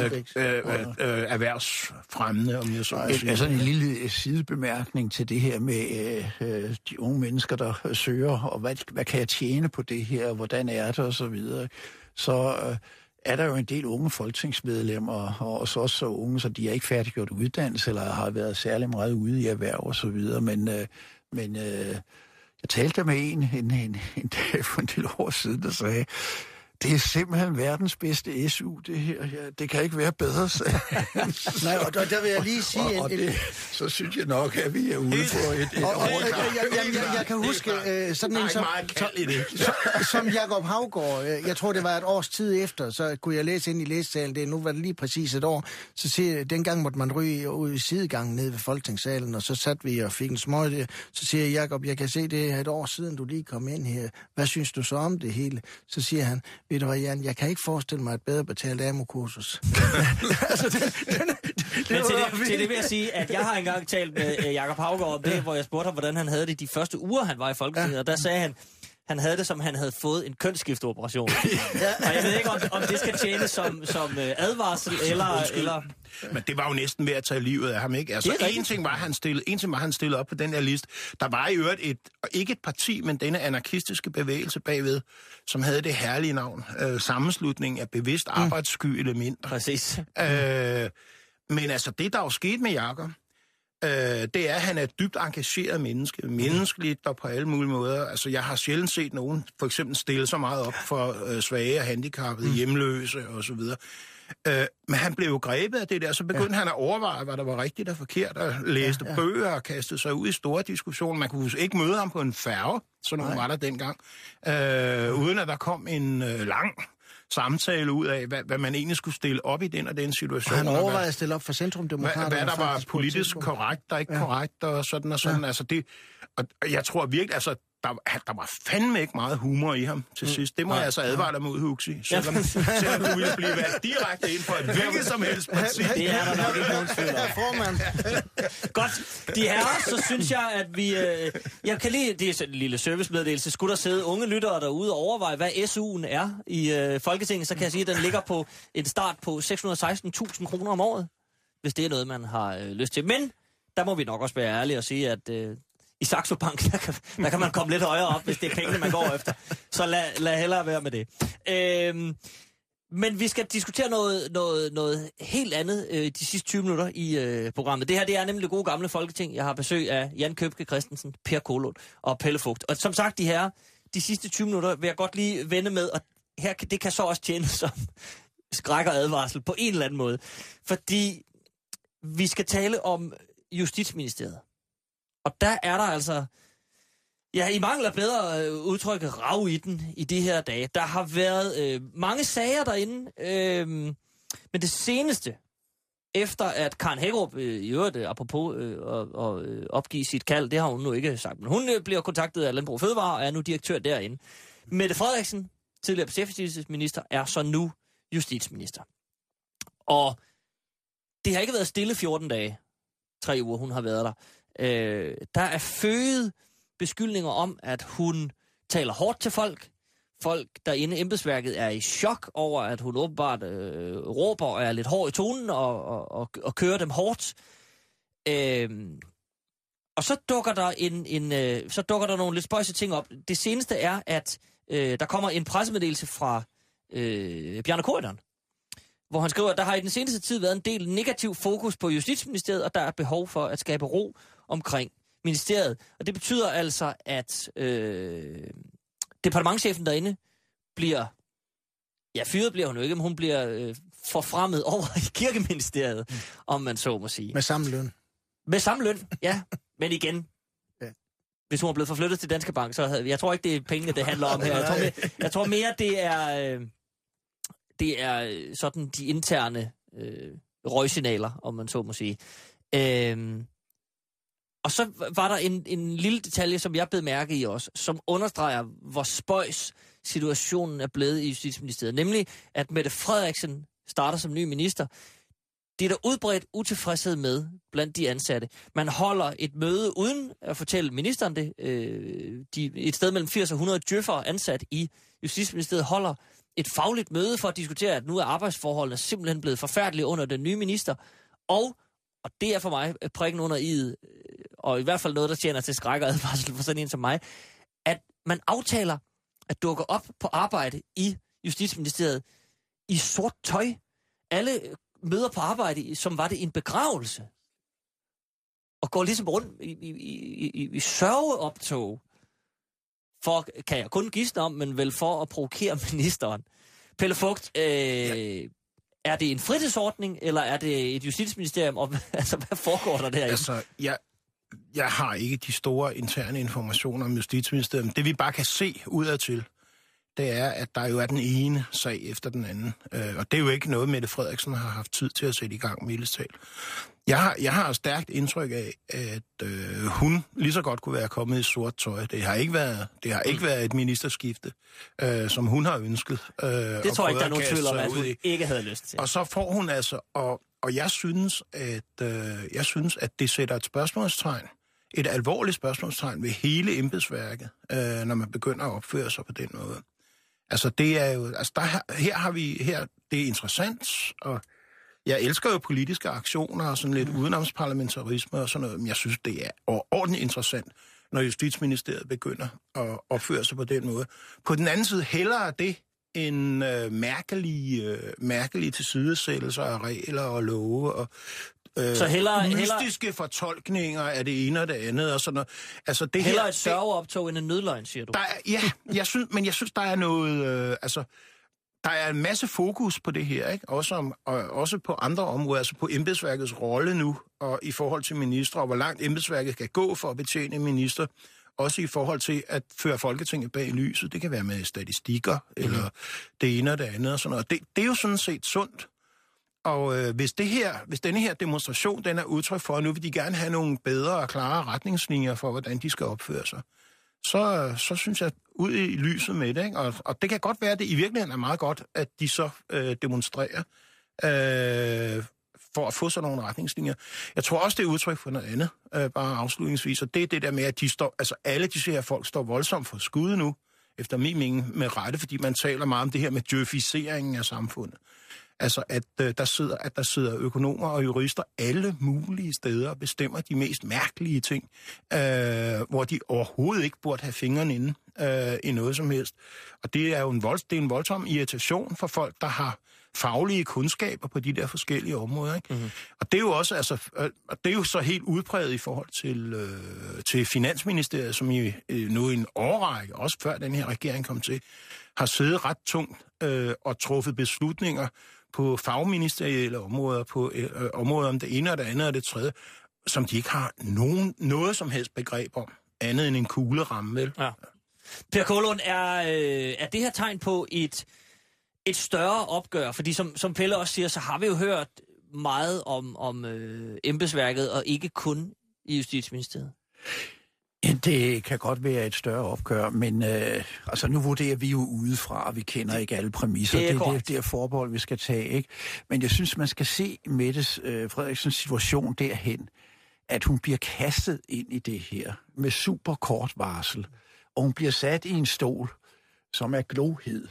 erhvervsfremmende, om jeg så sige. Altså en lille sidebemærkning til det her med de unge mennesker, der søger, og hvad kan jeg tjene på det her, hvordan er det, og så videre. Så er der jo en del unge folketingsmedlemmer, og også så unge, så de er ikke færdiggjort uddannelse, eller har været særlig meget ude i erhverv, og så videre, men Jeg talte med en dag for en del år siden, der sagde, det er simpelthen verdens bedste SU, det her. Ja, det kan ikke være bedre, sagde han. Nej, og der vil jeg lige sige... Og det, så synes jeg nok, at vi er ude på et jeg kan huske sådan en som Jakob Haugaard. Jeg tror, det var et års tid efter, så kunne jeg læse ind i læsesalen. Nu var det lige præcis et år. Så siger jeg, dengang måtte man ryge ud i sidegangen nede ved Folketingssalen, og så satte vi og fik en smøg. Så siger jeg, Jakob, jeg kan se, det er et år siden, du lige kom ind her. Hvad synes du så om det hele? Så siger han, ved du hvad, Jan, jeg kan ikke forestille mig et bedre betalt AMO-kursus. Altså, Men til det vil jeg sige, at jeg har engang talt med Jakob Haugaard om det, hvor jeg spurgte ham, hvordan han havde det de første uger, han var i Folketinget, og der sagde han havde det, som han havde fået en kønsskifteoperation. Og jeg ved ikke, om det skal tjene som advarsel, eller... Men det var jo næsten ved at tage livet af ham, ikke? Altså, en ting var, han stillede op på den her liste. Der var i øvrigt ikke et parti, men denne anarkistiske bevægelse bagved, som havde det herlige navn. Sammenslutning af bevidst arbejdssky elementer. Præcis. Men altså, det der jo skete med Jakob, det er, at han er et dybt engageret menneske. Menneskeligt og på alle mulige måder. Altså, jeg har sjældent set nogen for eksempel stille så meget op for svage og handicappede, hjemløse osv. Men han blev jo grebet af det der, så begyndte han at overveje, hvad der var rigtigt og forkert, og læste bøger og kastede sig ud i store diskussioner. Man kunne ikke møde ham på en færge, så nogen var der dengang, uden at der kom en lang samtale ud af, hvad man egentlig skulle stille op i den og den situation. Han overvejede at stille op for Centrumdemokraterne. Hvad der var politisk korrekt og ikke korrekt, og sådan og sådan. Ja. Altså det, og jeg tror virkelig, altså, der var fandme ikke meget humor i ham til sidst. Det må jeg altså advare dig mod, Huxi. Selvom du ville blive valgt direkte ind for et hvilket som helst parti. Det er der nok ikke nogen tvivl om. Godt. De herrer, så synes jeg, at vi... jeg kan lige... Det er sådan en lille servicemeddelelse. Skulle der sidde unge lyttere derude og overveje, hvad SU'en er i Folketinget, så kan jeg sige, at den ligger på en start på 616.000 kroner om året, hvis det er noget, man har lyst til. Men der må vi nok også være ærlige og sige, at... I Saxo Bank, der kan man komme lidt højere op, hvis det er pengene, man går efter. Så lad hellere være med det. Men vi skal diskutere noget helt andet de sidste 20 minutter i programmet. Det her, det er nemlig det gode gamle Folketing. Jeg har besøg af Jan Købke Christensen, Per Kålund og Pelle Fugt. Og som sagt, de sidste 20 minutter vil jeg godt lige vende med, og her, det kan så også tjene som skræk og advarsel på en eller anden måde. Fordi vi skal tale om Justitsministeriet. Og der er der altså, ja, i mangel af bedre udtryk, rav i den i de her dage. Der har været mange sager derinde, men det seneste, efter at Karen Hækkerup, i øvrigt apropos at opgive sit kald, det har hun nu ikke sagt, men hun bliver kontaktet af Landbrug og Fødevare og er nu direktør derinde. Mette Frederiksen, tidligere beskæftigelsesminister, er så nu justitsminister. Og det har ikke været stille 14 dage, 3 uger hun har været der. Der er føget beskyldninger om, at hun taler hårdt til folk. Folk derinde i embedsværket er i chok over, at hun åbenbart råber og er lidt hård i tonen og kører dem hårdt. Og så dukker der nogle lidt spøjse ting op. Det seneste er, at der kommer en pressemeddelelse fra Bjarne Corydon, hvor han skriver, at der har i den seneste tid været en del negativ fokus på Justitsministeriet, og der er behov for at skabe ro omkring ministeriet. Og det betyder altså, at departementschefen derinde bliver, ja, fyret bliver hun jo ikke, men hun bliver forfremmet over i Kirkeministeriet, om man så må sige. Med samme løn. Med samme løn, ja. Men igen, hvis hun er blevet forflyttet til Danske Bank, så jeg tror ikke, det er pengene, det handler om her. Jeg tror mere, det er sådan de interne røgsignaler, om man så må sige. Og så var der en lille detalje, som jeg bed mærke i også, som understreger, hvor spøjs situationen er blevet i Justitsministeriet. Nemlig, at Mette Frederiksen starter som ny minister. Det er der udbredt utilfredshed med blandt de ansatte. Man holder et møde uden at fortælle ministeren det. Et sted mellem 80 og 100 djøffere ansat i Justitsministeriet holder et fagligt møde for at diskutere, at nu er arbejdsforholdene simpelthen blevet forfærdelige under den nye minister. Og det er for mig prikken under i'et, og i hvert fald noget, der tjener til skræk og advarsel for sådan en som mig, at man aftaler at dukke op på arbejde i Justitsministeriet i sort tøj. Alle møder på arbejde, som var det en begravelse. Og går ligesom rundt i sørgeoptog. for, kan jeg kun gisne om, men vel for at provokere ministeren. Pelle Fugt, er det en fritidsordning, eller er det et justitsministerium? Og, altså, hvad foregår der derinde? Altså, jeg har ikke de store interne informationer om Justitsministeriet. Det vi bare kan se udadtil, det er, at der jo er den ene sag efter den anden. Og det er jo ikke noget, Mette Frederiksen har haft tid til at sætte i gang, mildest talt. Jeg har stærkt indtryk af, at hun lige så godt kunne være kommet i sort tøj. Det har ikke været et ministerskifte, som hun har ønsket. Det tror jeg ikke, der er nogen tvivl om, at hun ikke havde lyst til. Og så får hun altså... Og jeg synes, at det sætter et spørgsmålstegn, et alvorligt spørgsmålstegn ved hele embedsværket, når man begynder at opføre sig på den måde. Altså, det er jo... Altså, det er interessant, og jeg elsker jo politiske aktioner og sådan lidt udenomsparlamentarisme og sådan noget, men jeg synes, det er ordentligt interessant, når Justitsministeriet begynder at opføre sig på den måde. På den anden side hellere det en mærkelige tilsidesættelser af regler og love og så mystiske fortolkninger af det ene og det andet og sådan noget. Altså, det hellere et sørgeoptog end en nødløgn, siger du? Jeg synes, der er noget... Der er en masse fokus på det her, ikke? Også på andre områder, altså på embedsværkets rolle nu, og i forhold til ministre, og hvor langt embedsværket kan gå for at betjene minister, også i forhold til at føre Folketinget bag lyset. Det kan være med statistikker, eller det ene og det andet og sådan noget. Det er jo sådan set sundt. Og hvis denne her demonstration, den er udtryk for, at nu vil de gerne have nogle bedre og klare retningslinjer for, hvordan de skal opføre sig, så synes jeg, ud i lyset med det, ikke? Og det kan godt være, at det i virkeligheden er meget godt, at de så demonstrerer for at få sådan nogle retningslinjer. Jeg tror også, det er udtryk for noget andet, bare afslutningsvis, og det er det der med, at alle disse her folk står voldsomt for skud nu, efter min mening med rette, fordi man taler meget om det her med djøfiseringen af samfundet. Altså, at der sidder økonomer og jurister alle mulige steder og bestemmer de mest mærkelige ting, hvor de overhovedet ikke burde have fingrene inde i noget som helst. Og det er jo en voldsom irritation for folk, der har faglige kundskaber på de der forskellige områder, ikke? Mm-hmm. Og det er jo også, det er jo så helt udpræget i forhold til Finansministeriet, som nu i en årrække, også før den her regering kom til, har siddet ret tungt og truffet beslutninger på fagministerielle områder, på områder om det ene og det andet og det tredje, som de ikke har noget som helst begreb om, andet end en kugleramme, vel? Ja. Per Kålund, er det her tegn på et større opgør? Fordi som Pelle også siger, så har vi jo hørt meget om embedsværket, og ikke kun i Justitsministeriet. Det kan godt være et større opgør, men nu vurderer vi jo udefra, og vi kender ikke alle præmisser. Det er forbehold, vi skal tage, ikke? Men jeg synes, man skal se Mette Frederiksens situation derhen, at hun bliver kastet ind i det her med super kort varsel, og hun bliver sat i en stol, som er glohed.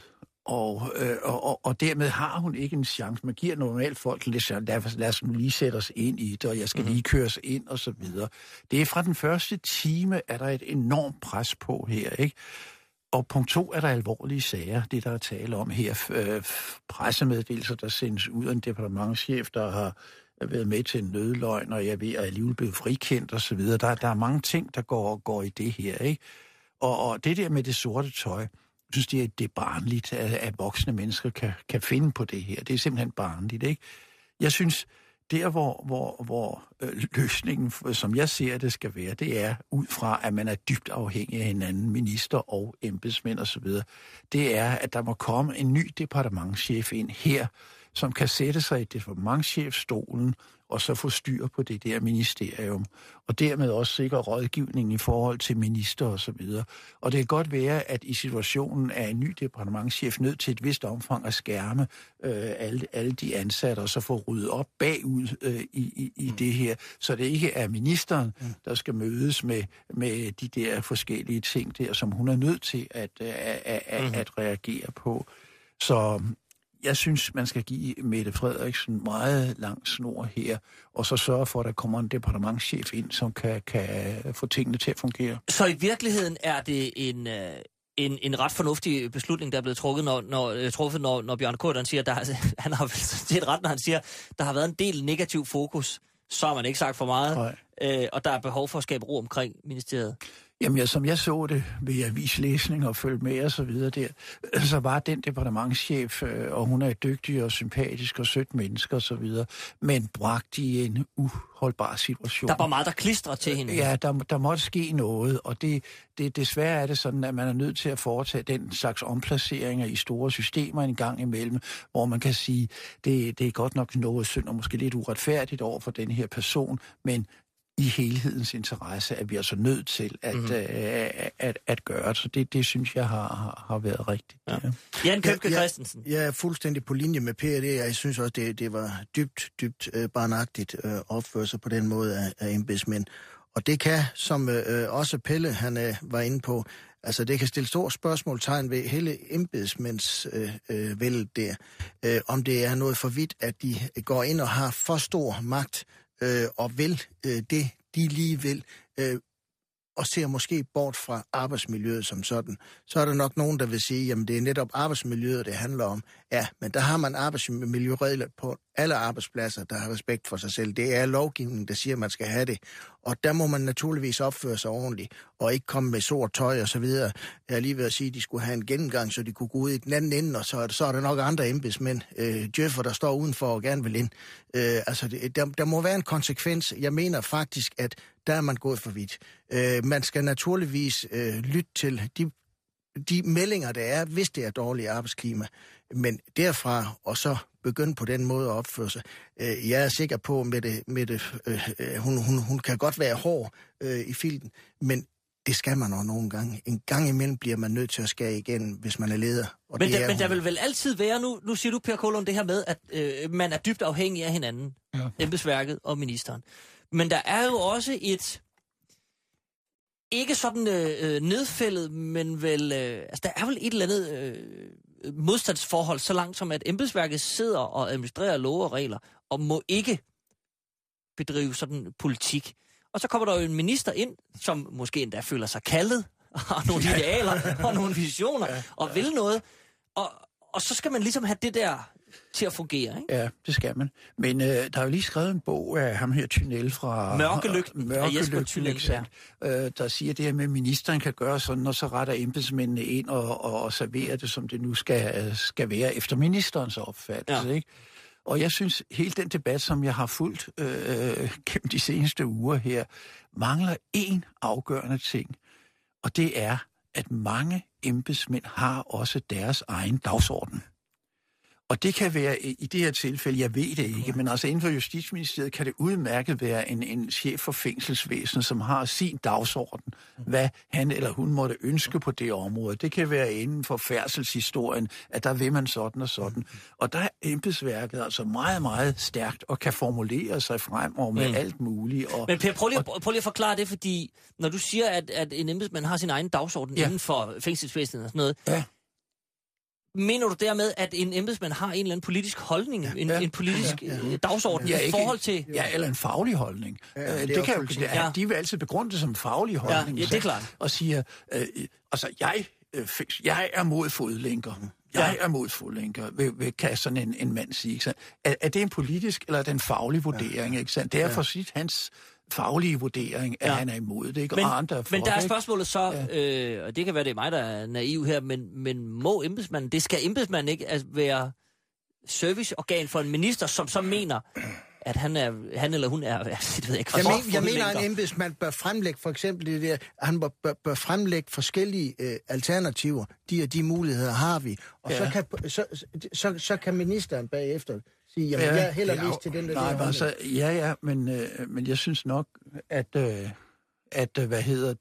Og dermed har hun ikke en chance. Man giver normalt folk lidt chance. Lad os nu lige sætte os ind i det, og jeg skal lige køres ind, og så videre. Det er fra den første time, er der et enormt pres på her, ikke? Og punkt 2 er der alvorlige sager, det der er tale om her. Pressemeddelelser, der sendes ud af en departementschef, der har været med til en nødløgn, og jeg ved, at alligevel blevet frikendt, og så videre. Der er mange ting, der går i det her, ikke? Og det der med det sorte tøj, jeg synes, det er barnligt, at voksne mennesker kan finde på det her. Det er simpelthen barnligt, ikke? Jeg synes, der hvor løsningen, som jeg ser det skal være, det er ud fra, at man er dybt afhængig af hinanden, minister og embedsmænd osv., det er, at der må komme en ny departementschef ind her, som kan sætte sig i departementschefstolen og så få styr på det der ministerium, og dermed også sikre rådgivning i forhold til minister og så videre. Og det kan godt være, at i situationen er en ny departementschef nødt til et vist omfang at skærme alle de ansatte, og så få ryddet op bagud i det her, så det ikke er ministeren, der skal mødes med de der forskellige ting der, som hun er nødt til at reagere på. Så jeg synes, man skal give Mette Frederiksen meget lang snor her, og så sørge for, at der kommer en departementschef ind, som kan få tingene til at fungere. Så i virkeligheden er det en ret fornuftig beslutning, der er blevet truffet, når Bjørn Corydon siger, han har set ret, når han siger, der har været en del negativ fokus, så har man ikke sagt for meget, og der er behov for at skabe ro omkring ministeriet. Jamen, som jeg så det ved avislæsning og følge med og så videre der, så var den departementschef, og hun er dygtig og sympatisk og sødt menneske og så videre, men bragt i en uholdbar situation. Der var meget, der klistrer til hende. Ja, der måtte ske noget, og desværre er det sådan, at man er nødt til at foretage den slags omplaceringer i store systemer en gang imellem, hvor man kan sige, det er godt nok noget synd og måske lidt uretfærdigt over for den her person, men i helhedens interesse er vi altså nødt til at gøre det. Så det synes jeg har været rigtigt. Ja. Jan Købke Christensen. Jeg er fuldstændig på linje med Per. Jeg synes også, det var dybt barnagtigt opføre sig på den måde af embedsmænd. Og det kan, som også Pelle han var inde på, altså det kan stille store spørgsmålstegn ved hele embedsmænds vældet der. Om det er noget for vidt, at de går ind og har for stor magt, og vil det, de lige vil, og ser måske bort fra arbejdsmiljøet som sådan, så er der nok nogen, der vil sige, jamen det er netop arbejdsmiljøet, det handler om. Ja, men der har man arbejdsmiljøregler på alle arbejdspladser, der har respekt for sig selv. Det er lovgivningen, der siger, at man skal have det. Og der må man naturligvis opføre sig ordentligt, og ikke komme med sort tøj og så videre. Jeg er lige ved at sige, at de skulle have en gennemgang, så de kunne gå ud i den anden ende, og så er der nok andre embedsmænd, djøffer, der står udenfor og gerne vil ind. Der må være en konsekvens. Jeg mener faktisk, at der er man gået for vidt. Man skal naturligvis lytte til de meldinger, der er, hvis det er dårligt arbejdsklima. Men derfra og så begynde på den måde at opføre sig. Jeg er sikker på, hun kan godt være hård i filten, men det skal man også nogle gange. En gang imellem bliver man nødt til at skære igen, hvis man er leder. Og men der vil vel altid være, nu siger du, Per Kålund, det her med, at man er dybt afhængig af hinanden, embedsværket og ministeren. Men der er jo også et, ikke sådan nedfældet, men vel, der er vel et eller andet modstandsforhold, så langt som at embedsværket sidder og administrerer love og regler, og må ikke bedrive sådan politik. Og så kommer der jo en minister ind, som måske endda føler sig kaldet, har nogle idealer og nogle visioner, og vil noget. Og så skal man ligesom have det der til at fungere, ikke? Ja, det skal man. Men der er jo lige skrevet en bog af ham her, Thynel fra Mørkelygten, der siger det her med, at ministeren kan gøre sådan, og så retter embedsmændene ind og serverer det, som det nu skal være efter ministerens opfattelse, ikke? Og jeg synes, hele den debat, som jeg har fulgt gennem de seneste uger her, mangler en afgørende ting, og det er, at mange embedsmænd har også deres egen dagsorden. Og det kan være, i det her tilfælde, jeg ved det ikke, men altså inden for Justitsministeriet kan det udmærket være en chef for fængselsvæsenet, som har sin dagsorden, hvad han eller hun måtte ønske på det område. Det kan være inden for færdselshistorien, at der vil man sådan og sådan. Og der er embedsværket altså meget, meget stærkt og kan formulere sig fremover med alt muligt. Men Per, prøv lige at forklare det, fordi når du siger, at en embedsmand har sin egen dagsorden inden for fængselsvæsenet og sådan noget, mener du dermed, at en embedsmand har en eller anden politisk holdning, en politisk dagsorden i forhold til... Ja, eller en faglig holdning. Det kan jo, de vil altid begrunde det som en faglig holdning. Ja, det er klart. Og siger, jeg er mod fodlænker. Jeg er mod fodlænker, kan sådan en mand sige. Ikke? Er det en politisk eller er det en faglig vurdering? Ikke? Det er for sit hans faglige vurdering, at han er imod det, ikke? Men, og andre men der er spørgsmålet så, og det kan være, det er mig, der er naiv her, men må embedsmanden, det skal embedsmanden ikke være serviceorgan for en minister, som så mener, at han eller hun er... Jeg mener, at en embedsmand bør fremlægge for eksempel det der, han bør fremlægge forskellige alternativer. De muligheder har vi. Og så kan ministeren bagefter sige, jamen jeg hælder mest til den der... Nej, altså, men jeg synes nok, at hvad hedder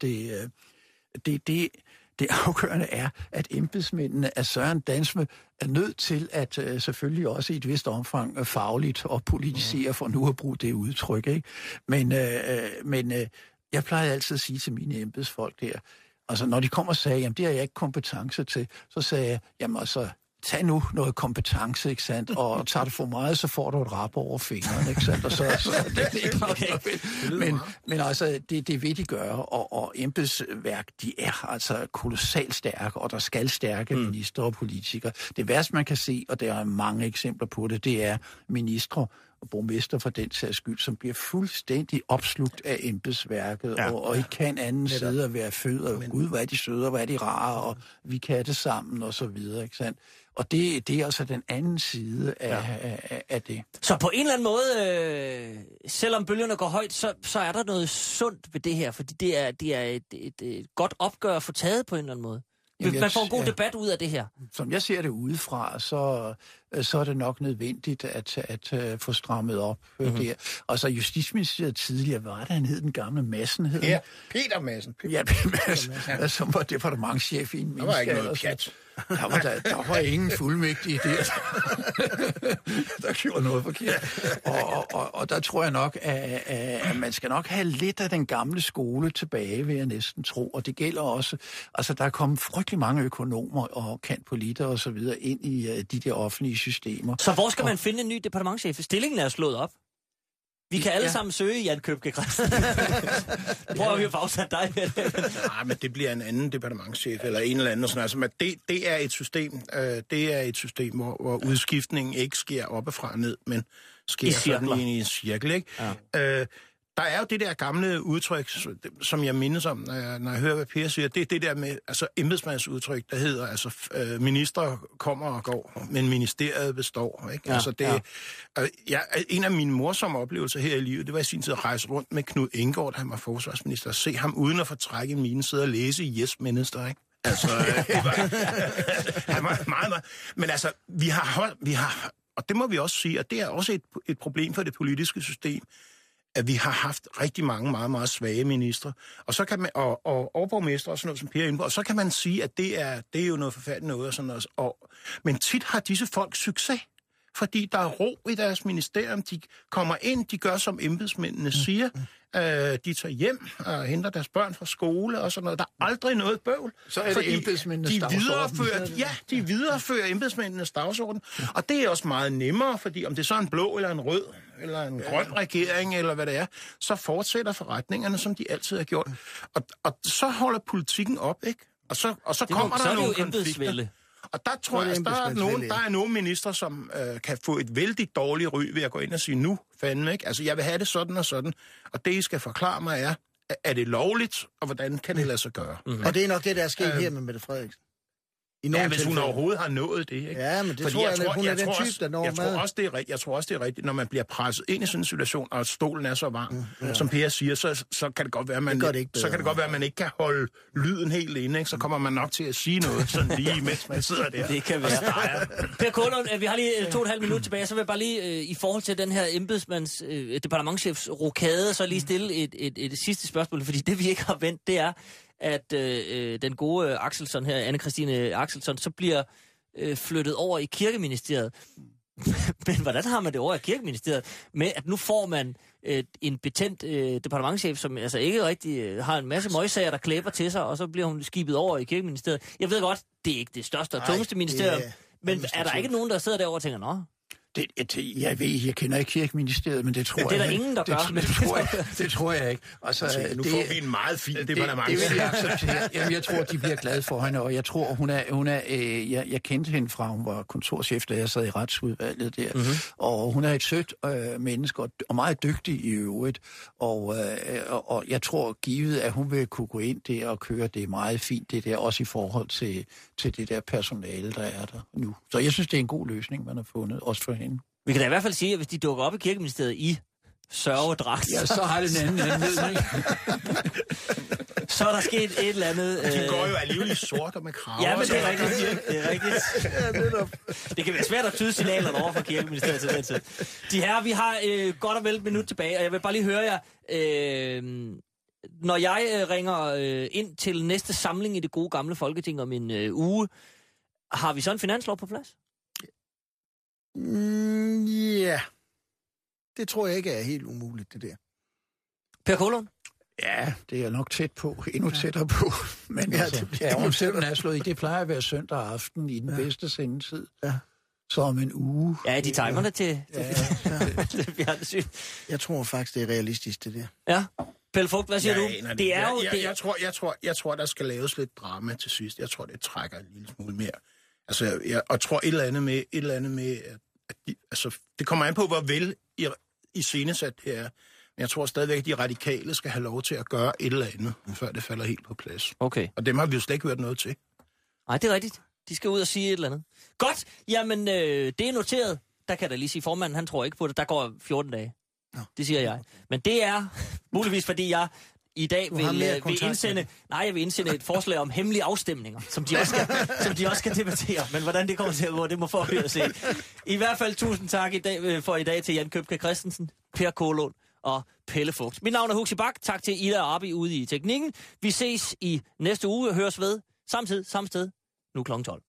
det afgørende er, at embedsmændene af Søren Dansme er nødt til at selvfølgelig også i et vist omfang fagligt og politisere, for nu at bruge det udtryk, ikke? Men jeg plejer altid at sige til mine embedsfolk der, altså når de kommer og sagde, jamen det har jeg ikke kompetence til, så sagde jeg, jamen altså, tag nu noget kompetence, ikke sandt? Og tager det for meget, så får du et rap over fingrene, ikke sandt? Og så det ikke okay. Men altså, det vil de gøre, og embedsværk, de er altså kolossalt stærke, og der skal stærke ministre og politikere. Det værste, man kan se, og der er mange eksempler på det, det er ministre, og borgmester for den sags skyld, som bliver fuldstændig opslugt af embedsværket, og ikke kan anden sidde og være fød, og gud, hvad er de søde, og hvad er de rare, og vi kan det sammen, og så videre, ikke sandt? Og det er altså den anden side af det. Så på en eller anden måde, selvom bølgerne går højt, så er der noget sundt ved det her, fordi det er et godt opgør at få taget på en eller anden måde. Jamen, man får en god debat ud af det her. Som jeg ser det udefra, så er det nok nødvendigt at få strammet op der. Og så Justitsministeriet tidligere, hvad var det, han hed, den gamle Madsen? Ja, Peter Madsen. Ja, Peter Madsen, som var departementschef i en der var ikke noget pjat. Der var ingen fuldmægtige der, der gjorde noget forkert. Og der tror jeg nok, at man skal nok have lidt af den gamle skole tilbage, vil jeg næsten tro. Og det gælder også, altså der er kommet frygtelig mange økonomer og kantpolitikere og så videre ind i de der offentlige systemer. Så hvor skal man finde en ny departementschef? Stillingen er slået op. Vi kan alle sammen søge Jan Købke Christensen. Prøver vi at få afsat dig med det. Nej, men det bliver en anden departementschef, eller en eller anden. Sådan. Altså, men det er et system, hvor udskiftningen ikke sker oppefra og ned, men sker sådan i en cirkel. Ikke? Ja. Der er jo det der gamle udtryk, som jeg mindes om, når jeg hører, hvad Per siger. Det er det der med altså embedsmandsudtryk, der hedder, altså minister kommer og går, men ministeriet består. Ikke? Ja, altså det, en af mine morsomme oplevelser her i livet, det var i sin tid at rejse rundt med Knud Enggaard, da han var forsvarsminister, og se ham uden at få trække mine sidde og læse i Yes Minister, ikke? Altså, han var meget. Men altså, vi har, og det må vi også sige, og det er også et problem for det politiske system, at vi har haft rigtig mange meget, meget svage ministre, og så kan man, og overborgmestre og sådan noget, som Per er inde på, og så kan man sige, at det er jo noget forfærdeligt noget og sådan noget. Men tit har disse folk succes, fordi der er ro i deres ministerium. De kommer ind, de gør, som embedsmændene siger. De tager hjem og henter deres børn fra skole og sådan noget. Der er aldrig noget bøvl. Så er det embedsmændenes dagsorden. De viderefører embedsmændenes dagsorden. Og det er også meget nemmere, fordi om det så er en blå eller en rød eller en grøn regering eller hvad det er, så fortsætter forretningerne, som de altid har gjort. Og så holder politikken op, ikke? Og så kommer der nogle konflikter. Og der tror jeg, der er nogle ministre, som kan få et vældig dårligt ry ved at gå ind og sige, nu fandme, ikke? Altså, jeg vil have det sådan og sådan. Og det, I skal forklare mig, er det lovligt, og hvordan kan det lade sig gøre? Mm-hmm. Og det er nok det, der er sket her med Mette Frederiksen. Hvis hun overhovedet har nået det, ikke? Ja, men det tror jeg, hun er den type, der når med. Jeg tror også, det er rigtigt, når man bliver presset ind i sådan en situation, og stolen er så varm, som Per siger, så kan det godt være, at man ikke kan holde lyden helt inde, ikke? Så kommer man nok til at sige noget, sådan lige mens man sidder der. Det kan være. Per Kålund, vi har lige 2,5 minutter tilbage, så vil jeg bare lige i forhold til den her embedsmands departementschefs rokade, så lige stille et sidste spørgsmål, fordi det vi ikke har vendt, det er, at den gode Axelsson her, Anne-Christine Axelsson, så bliver flyttet over i Kirkeministeriet. Men hvordan har man det over i Kirkeministeriet? Med at nu får man en betændt departementschef, som altså ikke rigtig har en masse møgsager, der klæber til sig, og så bliver hun skibet over i Kirkeministeriet. Jeg ved godt, det er ikke det største og tungeste ministerium, men er der ikke nogen, der sidder derovre og tænker, nå? Jeg kender ikke Kirkeministeriet, men det tror jeg. Det er der ingen, der gør. Det tror jeg ikke. Altså, nu får vi en meget fin departement. Det vil jeg acceptere. Jamen, jeg tror, de bliver glade for hende, og jeg tror, hun er jeg kendte hende fra, hun var kontorchef, da jeg sad i retsudvalget der, og hun er et sødt menneske, og meget dygtig i øvrigt, og jeg tror givet, at hun vil kunne gå ind der og køre det meget fint, det der, også i forhold til det der personale, der er der nu. Så jeg synes, det er en god løsning, man har fundet, også for hende. Vi kan da i hvert fald sige, at hvis de dukker op i Kirkeministeriet i sørgedragt... Ja, så har det en anden anledning. Så er der sket et eller andet... De går jo alligevel i sort og med kraver. Ja, men det er rigtigt. Det er rigtigt. Det kan være svært at tyde signalerne over fra Kirkeministeriet til den tid. De her, vi har godt og vel et minut tilbage, og jeg vil bare lige høre jer... når jeg ringer ind til næste samling i det gode gamle Folketing om en uge, har vi så en finanslov på plads? Ja. Det tror jeg ikke er helt umuligt, det der. Per Kålund? Ja, det er nok tæt på. Endnu tættere på. Men om selvom er slået i, det plejer at være søndag aften i den bedste sendetid. Ja. Så om en uge. Ja, de timer det til fjernsyn. Jeg tror faktisk, det er realistisk, det der. Ja. Pelle Vogt, hvad siger du? Det er jo, jeg tror, der skal laves lidt drama til sidst. Jeg tror, det trækker en lille smule mere. Altså, jeg tror et eller andet med det kommer an på, hvor vel i scenesat det er. Men jeg tror stadigvæk, at de radikale skal have lov til at gøre et eller andet, før det falder helt på plads. Okay. Og dem har vi jo slet ikke hørt noget til. Nej, det er rigtigt. De skal ud og sige et eller andet. Godt, jamen det er noteret. Der kan jeg da lige sige, formanden han tror ikke på det. Der går 14 dage. No. Det siger jeg. Men det er muligvis, fordi jeg i dag vil indsende et forslag om hemmelige afstemninger, som de også skal debattere. Men hvordan det kommer til at gå, det må forhøre at se. I hvert fald 1000 tak for i dag til Jan Købke Christensen, Per Kålund og Pelle Fugt. Mit navn er Huxi Bak. Tak til Ida og Arbi ude i teknikken. Vi ses i næste uge og høres ved. Samme tid, samme sted. Nu kl. 12.